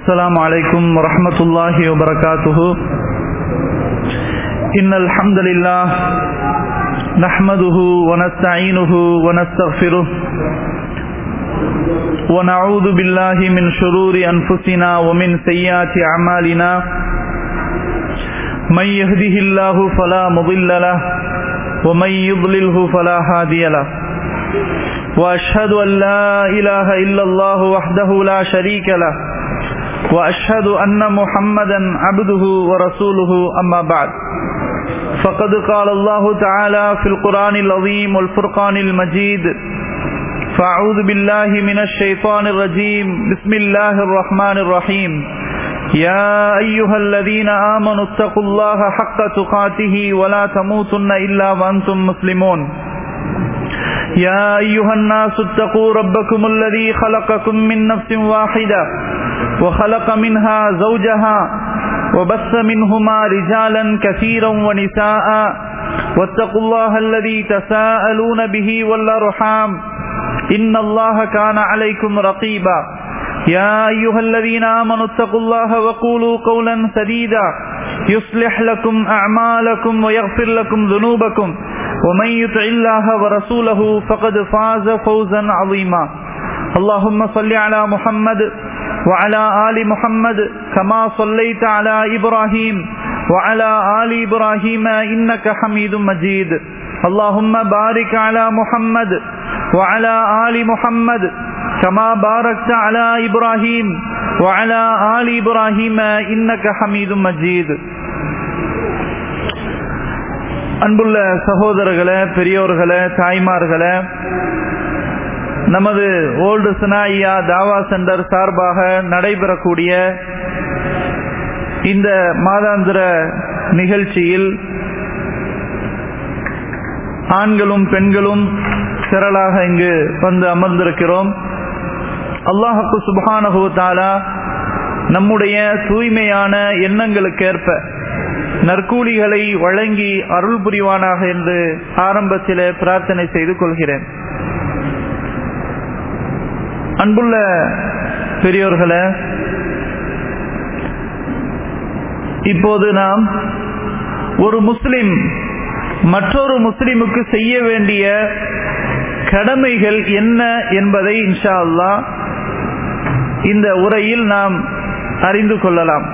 السلام عليكم ورحمة الله وبركاته. إن الحمد لله نحمده ونستعينه ونستغفره ونعوذ بالله من شرور أنفسنا ومن سيئات أعمالنا. من يهده الله فلا مضل له ومن يضلله فلا هادي له. وأشهد أن لا إله إلا الله وحده لا شريك له وأشهد أن محمدا عبده ورسوله. أما بعد، فقد قال الله تعالى في القرآن العظيم والفرقان المجيد: فأعوذ بالله من الشيطان الرجيم. بسم الله الرحمن الرحيم. يا أيها الذين آمنوا اتقوا الله حق تقاته ولا تموتن إلا وأنتم مسلمون. يا أيها الناس اتقوا ربكم الذي خلقكم من نفس واحدة وخلق منها زوجها وبث منهما رجالا كثيرا ونساء واتقوا الله الذي تساءلون به والأرحام إن الله كان عليكم رقيبا. يا أيها الذين آمنوا اتقوا الله وقولوا قولا سديدا يصلح لكم أعمالكم ويغفر لكم ذنوبكم ومن يطع الله ورسوله فقد فاز فوزا عظيما. اللهم صل على محمد وعلى آل محمد كما صليت على إبراهيم وعلى آل إبراهيم إنك حميد مجيد. اللهم بارك على محمد وعلى آل محمد كما باركت على إبراهيم وعلى آل إبراهيم إنك حميد مجيد. அன்புள்ள சகோதரர்களே, பெரியோர்களே, தாய்மார்களே, நமது ஓல்டு சனாயா தாவா சென்டர் சார்பாக நடைபெறக்கூடிய இந்த மாதாந்திர நிகழ்ச்சியில் ஆண்களும் பெண்களும் திரளாக இங்கு வந்து அமர்ந்திருக்கிறோம். அல்லாஹ் சுப்ஹானஹு வ தஆலா நம்முடைய தூய்மையான எண்ணங்களுக்கேற்ப நற்கூலிகளை வழங்கி அருள் புரிவானாக என்று ஆரம்பத்தில் பிரார்த்தனை செய்து கொள்கிறேன். அன்புள்ள பெரியோர்களே, இப்போது நாம் ஒரு முஸ்லிம் மற்றொரு முஸ்லிமுக்கு செய்ய வேண்டிய கடமைகள் என்ன என்பதை இன்ஷா அல்லாஹ் இந்த உரையில் நாம் அறிந்து கொள்ளலாம்.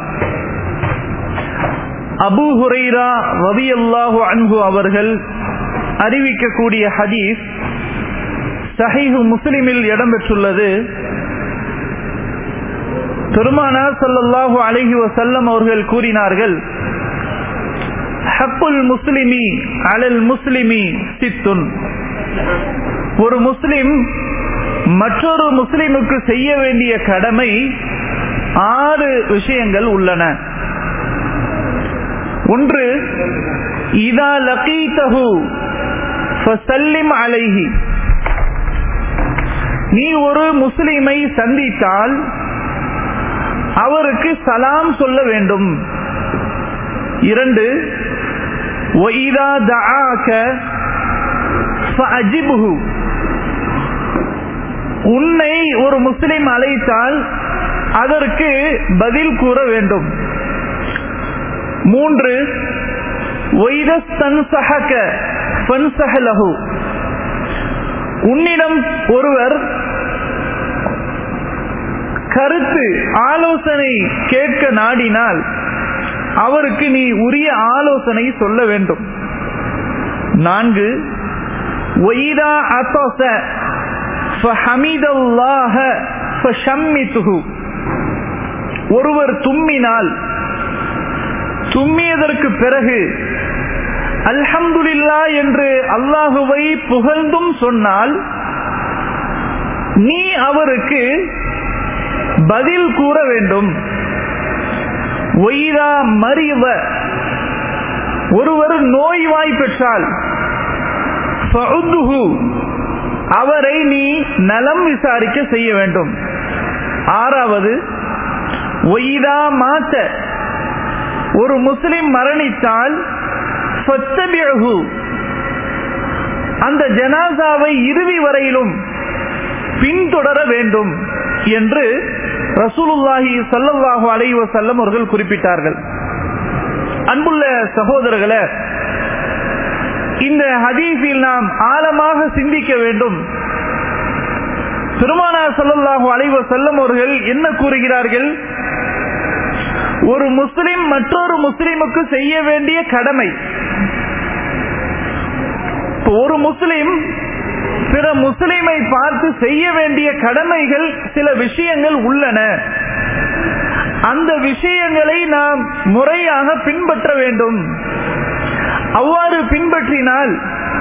அபூ ஹுரைரா ரலியல்லாஹு அன்ஹு அவர்கள் அறிவிக்கக்கூடிய ஹதீஸ் சஹீஹ் முஸ்லிமில் இடம்பெற்றுள்ளது. பெருமானார் ஸல்லல்லாஹு அலைஹி வஸல்லம் அவர்கள் கூறினார்கள்: ஹக்குல் முஸ்லிமி அலல் முஸ்லிமி சித்துன். ஒரு முஸ்லிம் மற்றொரு முஸ்லிமுக்கு செய்ய வேண்டிய கடமை 6 விஷயங்கள் உள்ளன. ஒன்று, இதா லகீதஹு ஃபஸல்லிம் அலைஹி. நீ ஒரு முஸ்லிமை சந்தித்தால் அவருக்கு சலாம் சொல்ல வேண்டும். 2, வஇதா தஆக ஃபஅஜிப்ஹு. உன்னை ஒரு முஸ்லிம் அழைத்தால் அதற்கு பதில் கூற வேண்டும். 3, வைதஸ்தன்ஸஹக ஃபன்ஸஹ் லஹு. உன்னிடம் ஒருவர் கருத்து ஆலோசனை கேட்க நாடினால் அவருக்கு நீ உரிய ஆலோசனை சொல்ல வேண்டும். 4, வைதா அஸஸ ஃபஹமிதல்லாஹ ஃபஷம்மிதுஹு. ஒருவர் தும்மினால் தும்மியதற்கு பிறகு அல்ஹம்துலில்லாஹ் என்று அல்லாஹுவை புகழ்ந்தும் சொன்னால் நீ அவருக்கு பதில் கூற வேண்டும். வைதா மரித. ஒருவர் நோய்வாய்ப்பெற்றால் ஃபஉதுஹு. அவரை நீ நலம் விசாரிக்க செய்ய வேண்டும். 6வது, வைதா மாத்த. ஒரு முஸ்லிம் மரணித்தால் ஃபத்தபிஹு. அந்த ஜனாசாவை இறுதி வரையிலும் பின்தொடர வேண்டும் என்று ரசூலுல்லாஹி ஸல்லல்லாஹு அலைஹி வஸல்லம் அவர்கள் குறிப்பிட்டார்கள். அன்புள்ள சகோதரர்களே, இந்த ஹதீஸில் நாம் ஆழமாக சிந்திக்க வேண்டும். பெருமானார் ஸல்லல்லாஹு அலைஹி வஸல்லம் அவர்கள் என்ன கூறுகிறார்கள்? ஒரு முஸ்லிம் மற்றொரு முஸ்லிமுக்கு செய்ய வேண்டிய கடமை. ஒரு முஸ்லிம் பிற முஸ்லிமை பார்த்து செய்ய வேண்டிய கடமைகள் சில விஷயங்கள் உள்ளன. அந்த விஷயங்களை நாம் முறையாக பின்பற்ற வேண்டும். அவ்வாறு பின்பற்றினால்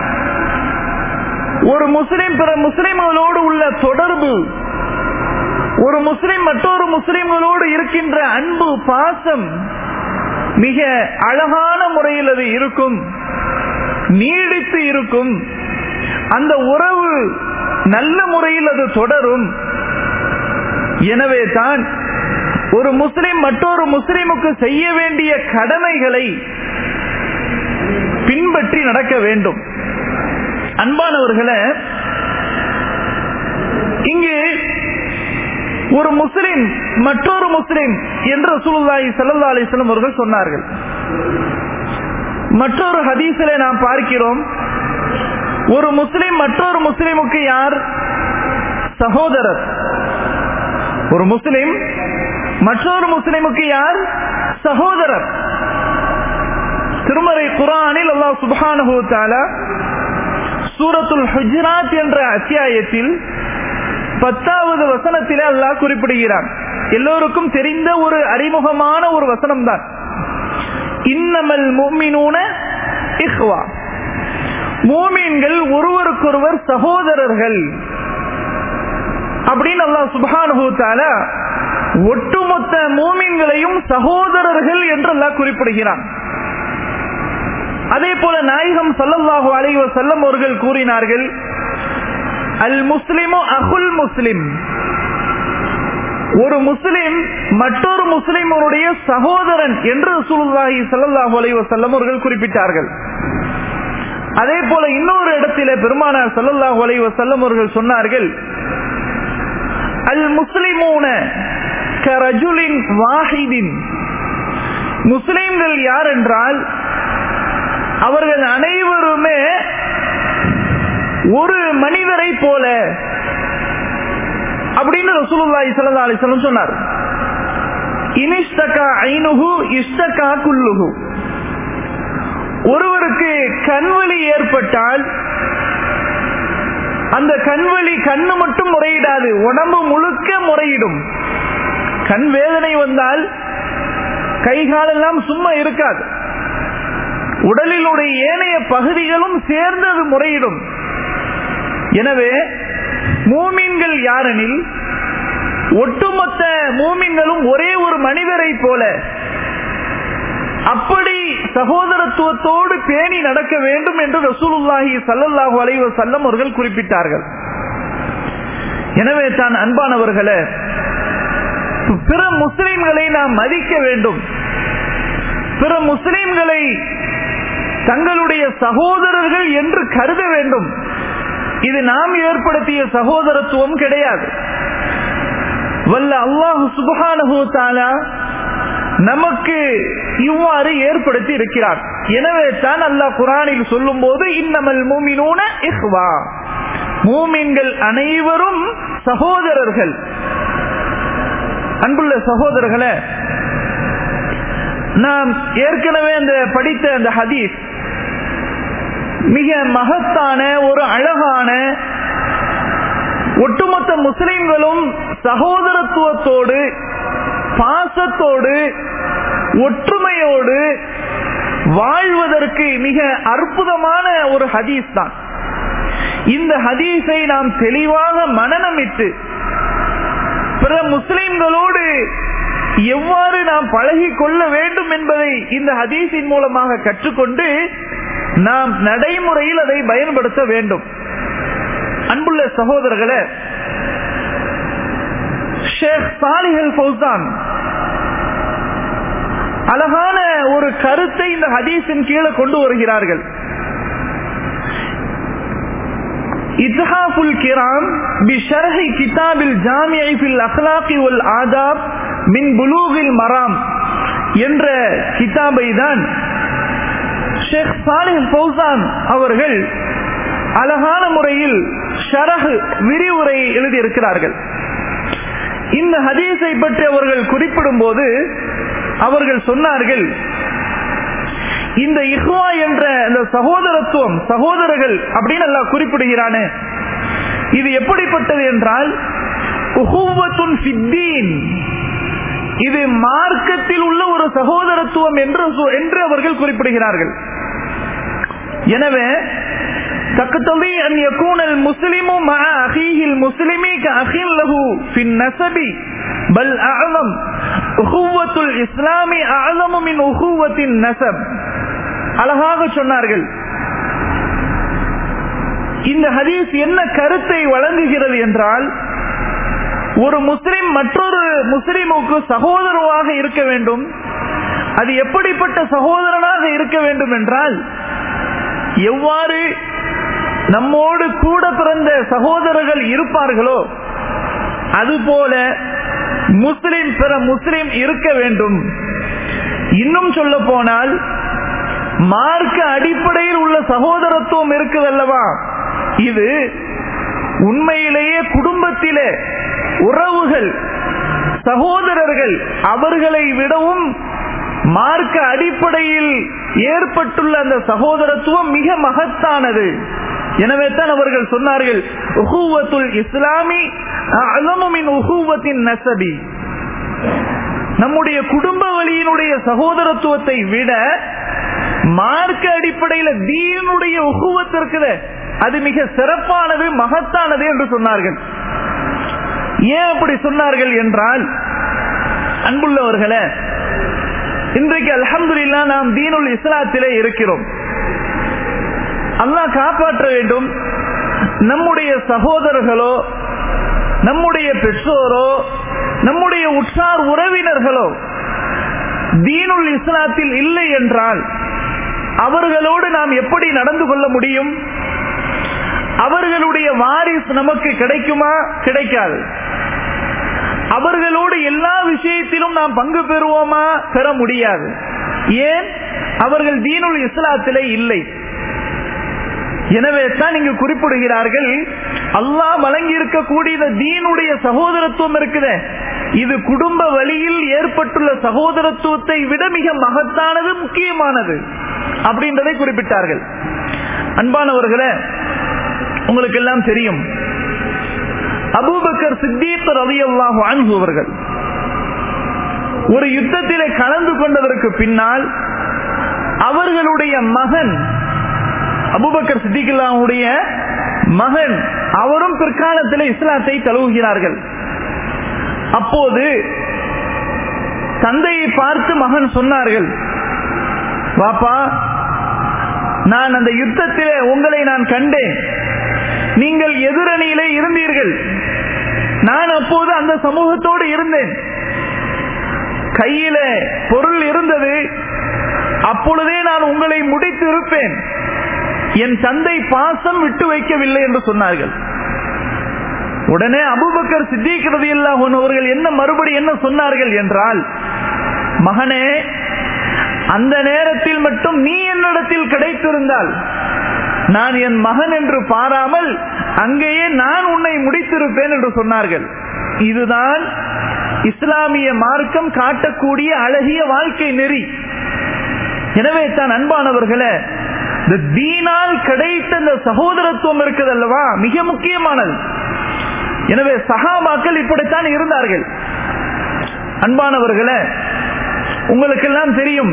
ஒரு முஸ்லிம் பிற முஸ்லிம்களோடு உள்ள தொடர்பு, ஒரு முஸ்லிம் மற்றொரு முஸ்லிம்களோடு இருக்கின்ற அன்பு பாசம் மிக அழகான முறையில் அது இருக்கும், நீடித்து இருக்கும். அந்த உறவு நல்ல முறையில் அது தொடரும். எனவே தான் ஒரு முஸ்லிம் மற்றொரு முஸ்லிமுக்கு செய்ய வேண்டிய கடமைகளை பின்பற்றி நடக்க வேண்டும். அன்பானவர்களே, இங்கு ஒரு முஸ்லிம் மற்றொரு முஸ்லிம் என்று ரசூலுல்லாஹி ஸல்லல்லாஹு அலைஹி வஸல்லம் அவர்கள் சொன்னார்கள். மற்றொரு ஹதீஸிலே நாம் பார்க்கிறோம், ஒரு முஸ்லிம் மற்றொரு முஸ்லிமுக்கு யார்? சகோதரர். ஒரு முஸ்லிம் மற்றொரு முஸ்லிமுக்கு யார்? சகோதரர். திருமறை குர்ஆனில் அல்லாஹ் சுப்ஹானஹு வ தஆலா சூரத்துல் ஹுஜராத் என்ற அத்தியாயத்தில் 10வது வசனத்திலே அல்லாஹ் குறிப்பிடுகிறான். எல்லோருக்கும் தெரிந்த ஒரு அறிமுகமான ஒரு வசனம் தான். இன்னமல் முஃமினூன இஹ்வா. மூமின்கள் ஒருவருக்கொருவர் சகோதரர்கள் அப்படின்னு அல்லாஹ் சுப்ஹானஹு வ தஆலா ஒட்டுமொத்த மூமின்களையும் சகோதரர்கள் என்று அல்லாஹ் குறிப்பிடுகிறான். அதே போல நாயகம் ஸல்லல்லாஹு அலைஹி வஸல்லம் அவர்கள் கூறினார்கள், அல் முஸ்லிமு அகுல் முஸ்லிம். ஒரு முஸ்லிம் மற்றொரு முஸ்லிமுடைய சகோதரன் என்று ரசூலுல்லாஹி ஸல்லல்லாஹு அலைஹி வஸல்லம் அவர்கள் குறிப்பிட்டார்கள். அதே போல இன்னொரு இடத்திலே பெருமானார் ஸல்லல்லாஹு அலைஹி வஸல்லம் அவர்கள் சொன்னார்கள், அல் முஸ்லிமூன கரஜுலின் வாஹிதின். முஸ்லிம்கள் யார் என்றால் அவர்கள் அனைவருமே ஒரு மனிதரை போல அப்படின்னு ரசூலுல்லாஹி ஸல்லல்லாஹு அலைஹி வஸல்லம் சொன்னார். இனிஷ்தகா ஐனுஹு இஷ்தகா குல்லுஹு. ஒருவருக்கு கண்வலி ஏற்பட்டால் அந்த கண்வலி கண்ணு மட்டும் முறையிடாது, உடம்பு முழுக்க முறையிடும். கண் வேதனை வந்தால் கை காலெல்லாம் சும்மா இருக்காது, உடலிலுடைய ஏனைய பகுதிகளும் சேர்ந்து அது முறையிடும். எனவே மூமின்கள் யாரெனில் ஒட்டுமொத்த மூமின்களும் ஒரே ஒரு மனிதரை போல அப்படி சகோதரத்துவத்தோடு பேணி நடக்க வேண்டும் என்று ரசூலுல்லாஹி ஸல்லல்லாஹு அலைஹி வஸல்லம் அவர்கள் குறிப்பிட்டார்கள். எனவே தான் அன்பானவர்களே, பிற முஸ்லிம்களை நாம் மதிக்க வேண்டும். பிற முஸ்லிம்களை தங்களுடைய சகோதரர்கள் என்று கருத வேண்டும். இது நாம் ஏற்படுத்திய சகோதரத்துவம் கிடையாது. வல்ல அல்லாஹ் சுப்ஹானஹு வ தஆலா நமக்கு இவ்வாறு ஏற்படுத்தி இருக்கிறார். எனவே தான் அல்லாஹ் குர்ஆனில் சொல்லும் போது இன்னமல் முஃமினூன இஹ்வா, மூமின்கள் அனைவரும் சகோதரர்கள். அன்புள்ள சகோதரர்களே, நாம் ஏற்கனவே அந்த படித்த அந்த ஹதீஸ் மிக மகத்தான ஒரு அழகான, ஒட்டுமொத்த முஸ்லிம்களும் சகோதரத்துவத்தோடு பாசத்தோடு ஒற்றுமையோடு வாழ்வதற்கு மிக அற்புதமான ஒரு ஹதீஸ் தான். இந்த ஹதீஸை நாம் தெளிவாக மனனமிட்டு பிற முஸ்லிம்களோடு எவ்வாறு நாம் பழகி கொள்ள வேண்டும் என்பதை இந்த ஹதீஸின் மூலமாக கற்றுக்கொண்டு நாம் நடைமுறையில் அதை பயன்படுத்த வேண்டும். அன்புள்ள சகோதரர்களே, ஷேக் சாலிஹ் அல் ஃபௌசான் அழகான ஒரு கருத்தை இந்த ஹதீஸின் கீழே கொண்டு வருகிறார்கள். இத்ஹாஃபுல் கிராம் பிஷர்ஹி கிதாபில் ஜாமிஇ ஃபில் அக்லாகி வல் ஆதாப் மின் புலூகில் மராம் என்ற கிதாபை தான் ஷேக் சாலிஹ் ஃபௌசான் அவர்கள் அழகான முறையில் ஷரஹ் விரிவுரை எழுதியிருக்கிறார்கள். இந்த ஹதீஸை பற்றி அவர்கள் குறிப்பிடும் போது அவர்கள் சொன்னார்கள், இந்த இஹ்வா என்ற இந்த சகோதரத்துவம், சகோதரர்கள் அப்படின்னு எல்லாம் குறிப்பிடுகிறானே, இது எப்படிப்பட்டது என்றால் உஹுவத்துன் ஃபித்தீன், இது மார்க்கத்தில் உள்ள ஒரு சகோதரத்துவம் என்று அவர்கள் குறிப்பிடுகிறார்கள். எனவே தக்தவி அன் யகூன அல் முஸ்லிமு மஅ அஹீஹி அல் முஸ்லிமி கஅஹின் லஹு ஃபி நஸபி பல் அஅலம் உஹுவத்துல் இஸ்லாமி அஅலமு மின் உஹுவத்தின் நஸப். அழகாக சொன்னார்கள். இந்த ஹதீஸ் என்ன கருத்தை வழங்குகிறது என்றால், ஒரு முஸ்லிம் மற்றொரு முஸ்லிமுக்கு சகோதரனாக இருக்க வேண்டும். அது எப்படிப்பட்ட சகோதரனாக இருக்க வேண்டும் என்றால், எவ்வாறு நம்மோடு கூட பிறந்த சகோதரர்கள் இருப்பார்களோ அதுபோல முஸ்லிம் பிற முஸ்லிம் இருக்க வேண்டும். இன்னும் சொல்ல போனால் மார்க்க அடிப்படையில் உள்ள சகோதரத்துவம் இருக்குதல்லவா, இது உண்மையிலேயே குடும்பத்திலே உறவுகள், சகோதரர்கள், அவர்களை விடவும் மார்க்க அடிப்படையில் ஏற்பட்டுள்ள அந்த சகோதரத்துவம் மிக மகத்தானது. எனவே தான் அவர்கள் சொன்னார்கள், உஹுவத்துல் இஸ்லாமி அஅலமு மின் உஹுவத்தின் நஸபி. நம்முடைய குடும்ப வழியினுடைய சகோதரத்துவத்தை விட மார்க்க அடிப்படையில் தீனுடைய உஹுவத் இருக்குது, அது மிக சிறப்பானது, மகத்தானது என்று சொன்னார்கள். ஏன் அப்படி சொன்னார்கள் என்றால், அன்புள்ளவர்களே, இன்றைக்கு அல்ஹம்துலில்லாஹ் நாம் தீனுல் இஸ்லாத்திலே இருக்கிறோம். அல்லாஹ் காப்பாற்ற வேண்டும். நம்முடைய சகோதரர்களோ, நம்முடைய பெற்றோரோ, நம்முடைய உற்றார் உறவினர்களோ தீனுல் இஸ்லாத்தில் இல்லை என்றால் அவர்களோடு நாம் எப்படி நடந்து கொள்ள முடியும்? அவர்களுடைய வாரிசு நமக்கு கிடைக்குமா? கிடைக்காது. அவர்களோடு எல்லா விஷயத்திலும் நாம் பங்கு பெறுவோமா? பெற முடியாது. ஏன்? அவர்கள் தீனுல் இஸ்லாத்திலே இல்லை. எனவே தான் இங்கு குறிப்பிடுகிறார்கள், அல்லாஹ் வழங்கி இருக்கக்கூடிய தீனுடைய சகோதரத்துவம் இருக்குது, இது குடும்ப வழியில் ஏற்பட்டுள்ள சகோதரத்துவத்தை விட மிக மகத்தானது, முக்கியமானது அப்படின்றதை குறிப்பிட்டார்கள். அன்பானவர்களே, உங்களுக்கு எல்லாம் தெரியும், அபூபக்கர் சித்தீக் ரலியல்லாஹு அன்ஹு அவர்கள் ஒரு யுத்தத்திலே கலந்து கொண்டதற்கு பின்னால் அவர்களுடைய மகன், அபூபக்கர் சித்திக்குல்லாவுடைய மகன், அவரும் பிற்காலத்தில் இஸ்லாத்தை தழுவுகிறார்கள். அப்போது தந்தையை பார்த்து மகன் சொன்னார்கள், பாப்பா, நான் அந்த யுத்தத்திலே உங்களை நான் கண்டேன், நீங்கள் எதிரணியிலே இருந்தீர்கள், நான் அப்போது அந்த சமூகத்தோடு இருந்தேன், கையில பொருள் இருந்தது, அப்பொழுதே நான் உங்களை முடித்து இருப்பேன், என் தந்தை பாசம் விட்டு வைக்கவில்லை என்று சொன்னார்கள். உடனே அபூபக்கர் சித்தீக் ரலியல்லாஹு அன்ஹு அவர்கள் மறுபடி என்ன சொன்னார்கள் என்றால், மகனே, அந்த நேரத்தில் மட்டும் நீ என்னிடத்தில் கிடைத்திருந்தால் நான் என் மகன் என்று பாராமல் அங்கேயே நான் உன்னை முடித்திருப்பேன் என்று சொன்னார்கள். இதுதான் இஸ்லாமிய மார்க்கம் காட்டக்கூடிய அழகிய வாழ்க்கை நெறி. எனவே தான் அன்பானவர்களே, இந்த தீனால் கிடைத்த இந்த சகோதரத்துவம் இருக்குது அல்லவா, மிக முக்கியமானது. எனவே சஹாபாக்கள் இப்படித்தான் இருந்தார்கள். அன்பானவர்களே, உங்களுக்கெல்லாம் தெரியும்,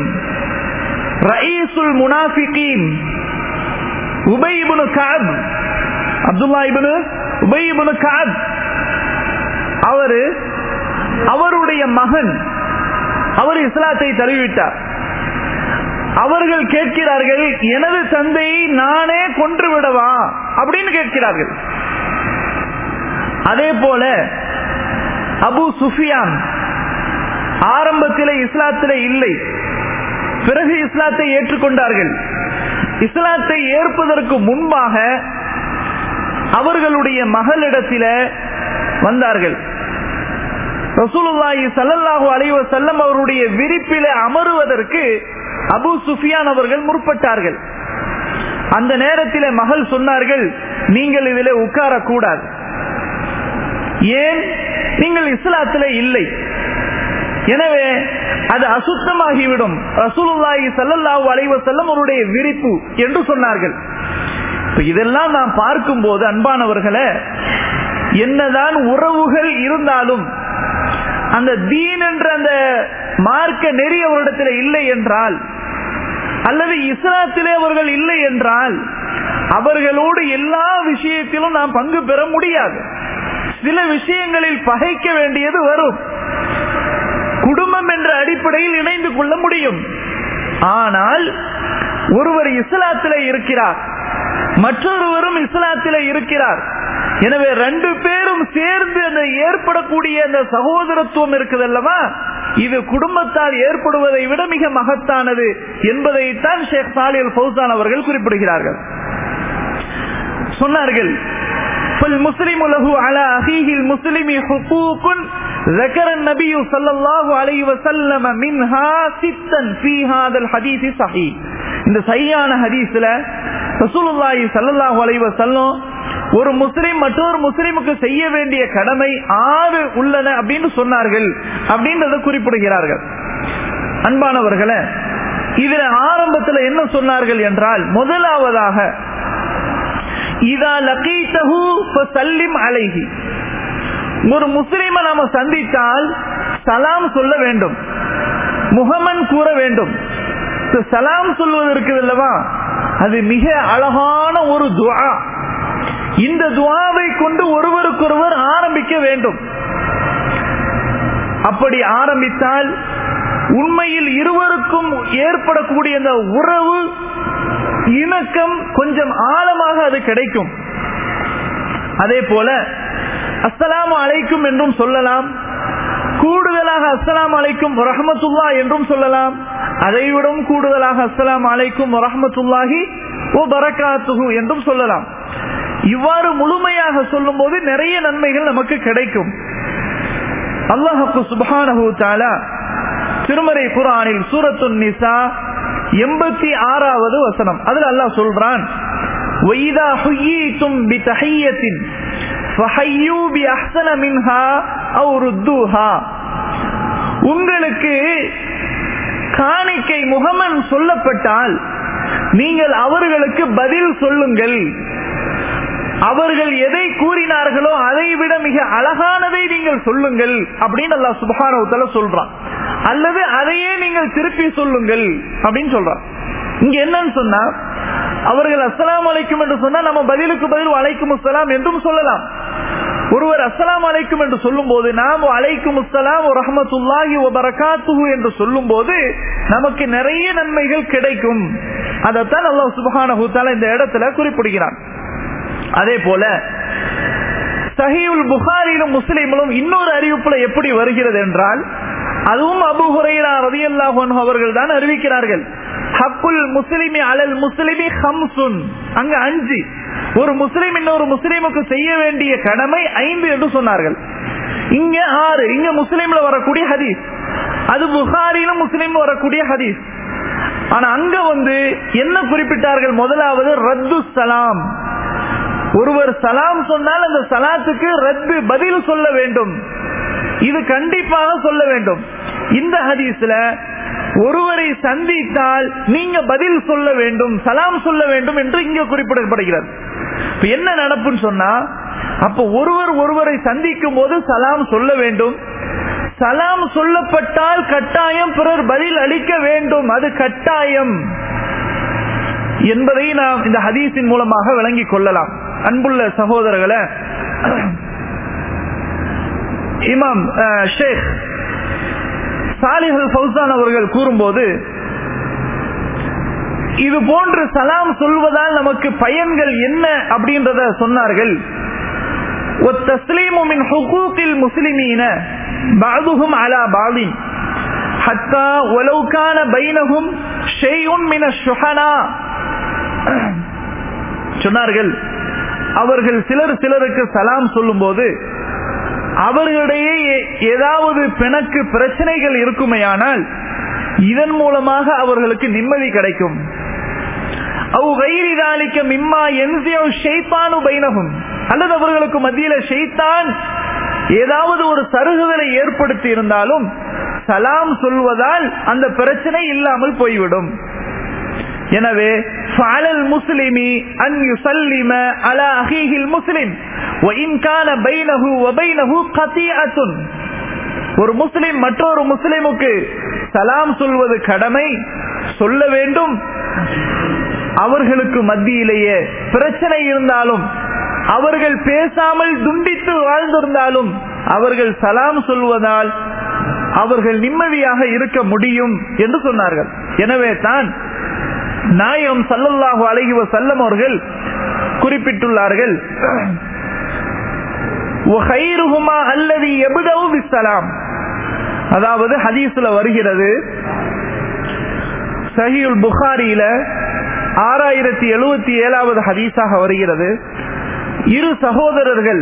ரயீசுல் முனாஃபிகீன் உபை இப்னு கஅப், அப்துல்லா இப்னு உபை இப்னு கஅப், அவருடைய மகன், அவர் இஸ்லாத்தை தழுவிவிட்டார். அவர்கள் கேட்கிறார்கள், எனது தந்தையை நானே கொன்று விடவா அப்படின்னு கேட்கிறார்கள். அதே போல அபு சுஃபியான் ஆரம்பத்திலே இஸ்லாத்திலே இல்லை, பிறகு இஸ்லாத்தை ஏற்றுக்கொண்டார்கள். இஸ்லாத்தை ஏற்பதற்கு முன்பாக அவர்களுடைய மகளிடத்தில வந்தார்கள். ரசூலுல்லாஹி ஸல்லல்லாஹு அலைஹி வஸல்லம் அவருடைய விரிப்பிலே அமருவதற்கு அபூ சுஃபியான் அவர்கள் முற்பட்டார்கள். அந்த நேரத்தில் மகள் சொன்னார்கள், நீங்கள் இதிலே உட்காரக்கூடாது. ஏன்? நீங்கள் இஸ்லாத்திலே இல்லை, எனவே அது அசுத்தமாகிவிடும். ரசூலுல்லாஹி ஸல்லல்லாஹு அலைஹி வஸல்லம் அவருடைய விரிப்பு என்று சொன்னார்கள். இதெல்லாம் நாம் பார்க்கும்போது அன்பானவர்களே, என்னதான் உறவுகள் இருந்தாலும் அந்த தீன் என்ற அந்த மார்க்க நெறி அவரிடத்தில் இல்லை என்றால், அல்லது இஸ்லாத்திலே அவர்கள் இல்லை என்றால், அவர்களோடு எல்லா விஷயத்திலும் நாம் பங்கு பெற முடியாது. சில விஷயங்களில் பகைக்க வேண்டியது வரும். குடும்பம் என்ற அடிப்படையில் இணைந்து கொள்ள முடியும். ஆனால் ஒருவர் இஸ்லாத்திலே இருக்கிறார், மற்றொருவரும் இஸ்லாத்திலே இருக்கிறார். எனவே ரெண்டு பேரும் சேர்ந்து அந்த ஏற்படக்கூடிய அந்த சகோதரத்துவம் இருக்குது அல்லவா, இது குடும்பத்தால் ஏற்படுவதை விட மிக மகத்தானது என்பதைத்தான் ஷேக் சாலிஹ் அல் ஃபௌசான் அவர்கள் குறிப்பிடுகிறார்கள். சொன்னார்கள், فالمسلم له على أخيه المسلم حقوق ذكر النبي صلى الله عليه وسلم منها ستا في هذا الحديث صحيح. இந்த சஹீஹான ஹதீஸ்ல ரசூலுல்லாஹி ஸல்லல்லாஹு அலைஹி வஸல்லம் ஒரு முஸ்லிம் மற்றொரு முஸ்லிமுக்கு செய்ய வேண்டிய கடமை 6 உள்ளன அப்படின்னு சொன்னார்கள் அப்படின்றத குறிப்பிடுகிறார்கள். அன்பானவர்களே, இதுல ஆரம்பத்தில் என்ன சொன்னார்கள் என்றால், முதலாவதாக இதா லகீதஹு ஃபஸல்லிம் அலைஹி, ஒரு முஸ்லிமை நாம சந்தித்தால் சலாம் சொல்ல வேண்டும், முஹம்மன் கூற வேண்டும். சலாம் சொல்வது இருக்குது அல்லவா, அது மிக அழகான ஒரு துஆ. இந்த துஆவை கொண்டு ஒருவருக்கொருவர் ஆரம்பிக்க வேண்டும். அப்படி ஆரம்பித்தால் உண்மையில் இருவருக்கும் ஏற்படக்கூடிய அந்த உறவு இணக்கம் கொஞ்சம் ஆழமாக அது கிடைக்கும். அதே போல அஸ்ஸலாமு அலைக்கும் என்றும் சொல்லலாம், கூடுதலாக அஸ்ஸலாமு அலைக்கும் வரஹ்மத்துல்லாஹ் என்றும் சொல்லலாம், அதைவிடும் கூடுதலாக அஸ்ஸலாமு அலைக்கும் வரஹ்மத்துல்லாஹி வ பரகாத்துஹு என்றும் சொல்லலாம். இவ்வாறு முழுமையாக சொல்லும் போது நிறைய நன்மைகள் நமக்கு கிடைக்கும். அல்லாஹ் சுப்ஹானஹு வ தஆலா திருமறை குர்ஆனில் சூரத்துன் நிசா 86வது வசனம், அதுல அல்லாஹ் சொல்றான், وَإِذَا حُيِّيتُمْ بِتَحِيَّةٍ فَحَيُّوا بِأَحْسَنَ مِنْهَا أَوْ رُدُّوهَا. உங்களுக்கு காணிக்கை முஹம்மன் சொல்லப்பட்டால் நீங்கள் அவர்களுக்கு பதில் சொல்லுங்கள், அவர்கள் எதை கூறினார்களோ அதை விட மிக அழகானதை நீங்கள் சொல்லுங்கள் அப்படின்னு அல்லாஹ் சுப்ஹானஹு வ தஆலா சொல்றான். அல்லது அதையே நீங்கள் திருப்பி சொல்லுங்கள் அப்படின்னு சொல்றான். இங்க என்னன்னு சொன்னா, அவர்கள் அஸ்ஸலாமு அலைக்கும் என்று சொன்னா நம்ம பதிலுக்கு பதில் வலைக்கும் அஸ்ஸலாம் என்றும் சொல்லலாம். ஒருவர் அஸ்ஸலாமு அலைக்கும் என்று சொல்லும் போது நாம் அலைக்கும் அஸ்ஸலாம் வ ரஹ்மத்துல்லாஹி வ பரகாத்துஹு என்று சொல்லும் போது நமக்கு நிறைய நன்மைகள் கிடைக்கும். அதைத்தான் அல்லாஹ் சுப்ஹானஹு வ தஆலா இந்த இடத்துல குறிப்பிடுகிறான். அதே போல சஹீஹுல் புகாரியிலும் முஸ்லிமிலும் இன்னொரு அறிவிப்புல எப்படி வருகிறது என்றால், அதுவும் அபூ ஹுரைரா ரலியல்லாஹு அன்ஹு அவர்கள் தான் அறிவிக்கிறார்கள். ஹக்குல் முஸ்லிமி அலல் முஸ்லிமி ஹம்சுன், அங்க 5, ஒரு முஸ்லிம் இன்னொரு முஸ்லிமுக்கு செய்ய வேண்டிய கடமை 5 என்று சொன்னார்கள். இங்க 6, இங்க முஸ்லிம்ல வரக்கூடிய ஹதீஸ், அது புகாரியிலும் முஸ்லிம் வரக்கூடிய ஹதீஸ். ஆனா அங்க என்ன குறிப்பிட்டார்கள்? முதலாவது ரத்து சலாம், ஒருவர் சலாம் சொன்னால் அந்த சலாத்துக்கு ரத்து பதில் சொல்ல வேண்டும், இது கண்டிப்பாக சொல்ல வேண்டும். இந்த ஹதீஸ்ல ஒருவரை சந்தித்தால் நீங்க பதில் சொல்ல வேண்டும், சலாம் சொல்ல வேண்டும் என்று இங்க குறிப்பிடப்படுகிறது. என்ன நடப்புன்னு சொன்னா, அப்ப ஒருவரை சந்திக்கும் போது சலாம் சொல்ல வேண்டும், சலாம் சொல்லப்பட்டால் கட்டாயம் பிறர் பதில் அளிக்க வேண்டும், அது கட்டாயம் என்பதை நாம் இந்த ஹதீஸின் மூலமாக விளங்கிக் கொள்ளலாம். அன்புள்ள சகோதரர்களே, இமாம் ஷேக் சாலிஹ் அல் ஃபௌசான் அவர்கள் கூறும்போது, இது போன்று சலாம் சொல்வதால் நமக்கு பயன்கள் என்ன அப்படின்றத சொன்னார்கள். وَالتَّسْلِيمُ مِنْ حُقُوقِ الْمُسْلِمِينَ بَعْضُهُمْ عَلَى بَعْضٍ حَتَّى وَلَوْ كَانَ بَيْنَهُمْ شَيْءٌ مِنَ الشُّحَنَاءِ. சொன்னார்கள், அவர்கள் சிலருக்கு சலாம் சொல்லும் போது அவர்களிடையே ஏதாவது பிணக்கு பிரச்சனைகள் இருக்குமேயானால் இதன் மூலமாக அவர்களுக்கு நிம்மதி கிடைக்கும். அல்லது அவர்களுக்கு மத்தியில ஷைத்தான் ஏதாவது ஒரு சருகுதலை ஏற்படுத்தி இருந்தாலும் சலாம் சொல்வதால் அந்த பிரச்சனை இல்லாமல் போய்விடும். எனவே ஃபஅலல் முஸ்லிமி அன் யுஸல்லிம அலா அஹீஹில் முஸ்லிம் வ இன் கான பைனஹு வ பைனஹு கதீஅத்துன். ஒரு முஸ்லிம் மற்றொரு முஸ்லிமுக்கு சலாம் சொல்வது கடமை, சொல்ல வேண்டும். அவர்களுக்கு மத்தியிலேயே பிரச்சனை இருந்தாலும், அவர்கள் பேசாமல் துண்டித்து வாழ்ந்திருந்தாலும் அவர்கள் சலாம் சொல்வதால் அவர்கள் நிம்மதியாக இருக்க முடியும் என்று சொன்னார்கள். எனவே தான் நாயகம் ஸல்லல்லாஹு அலைஹி வஸல்லம் அவர்கள் குறிப்பிட்டுள்ளார்கள், வகைருஹுமா அல்லதி யப்தஉ பிஸ்ஸலாம். அதாவது ஹதீஸ்ல வருகிறது, சஹீஹுல் புகாரியில 6077வது ஹதீஸாக வருகிறது. இரு சகோதரர்கள்,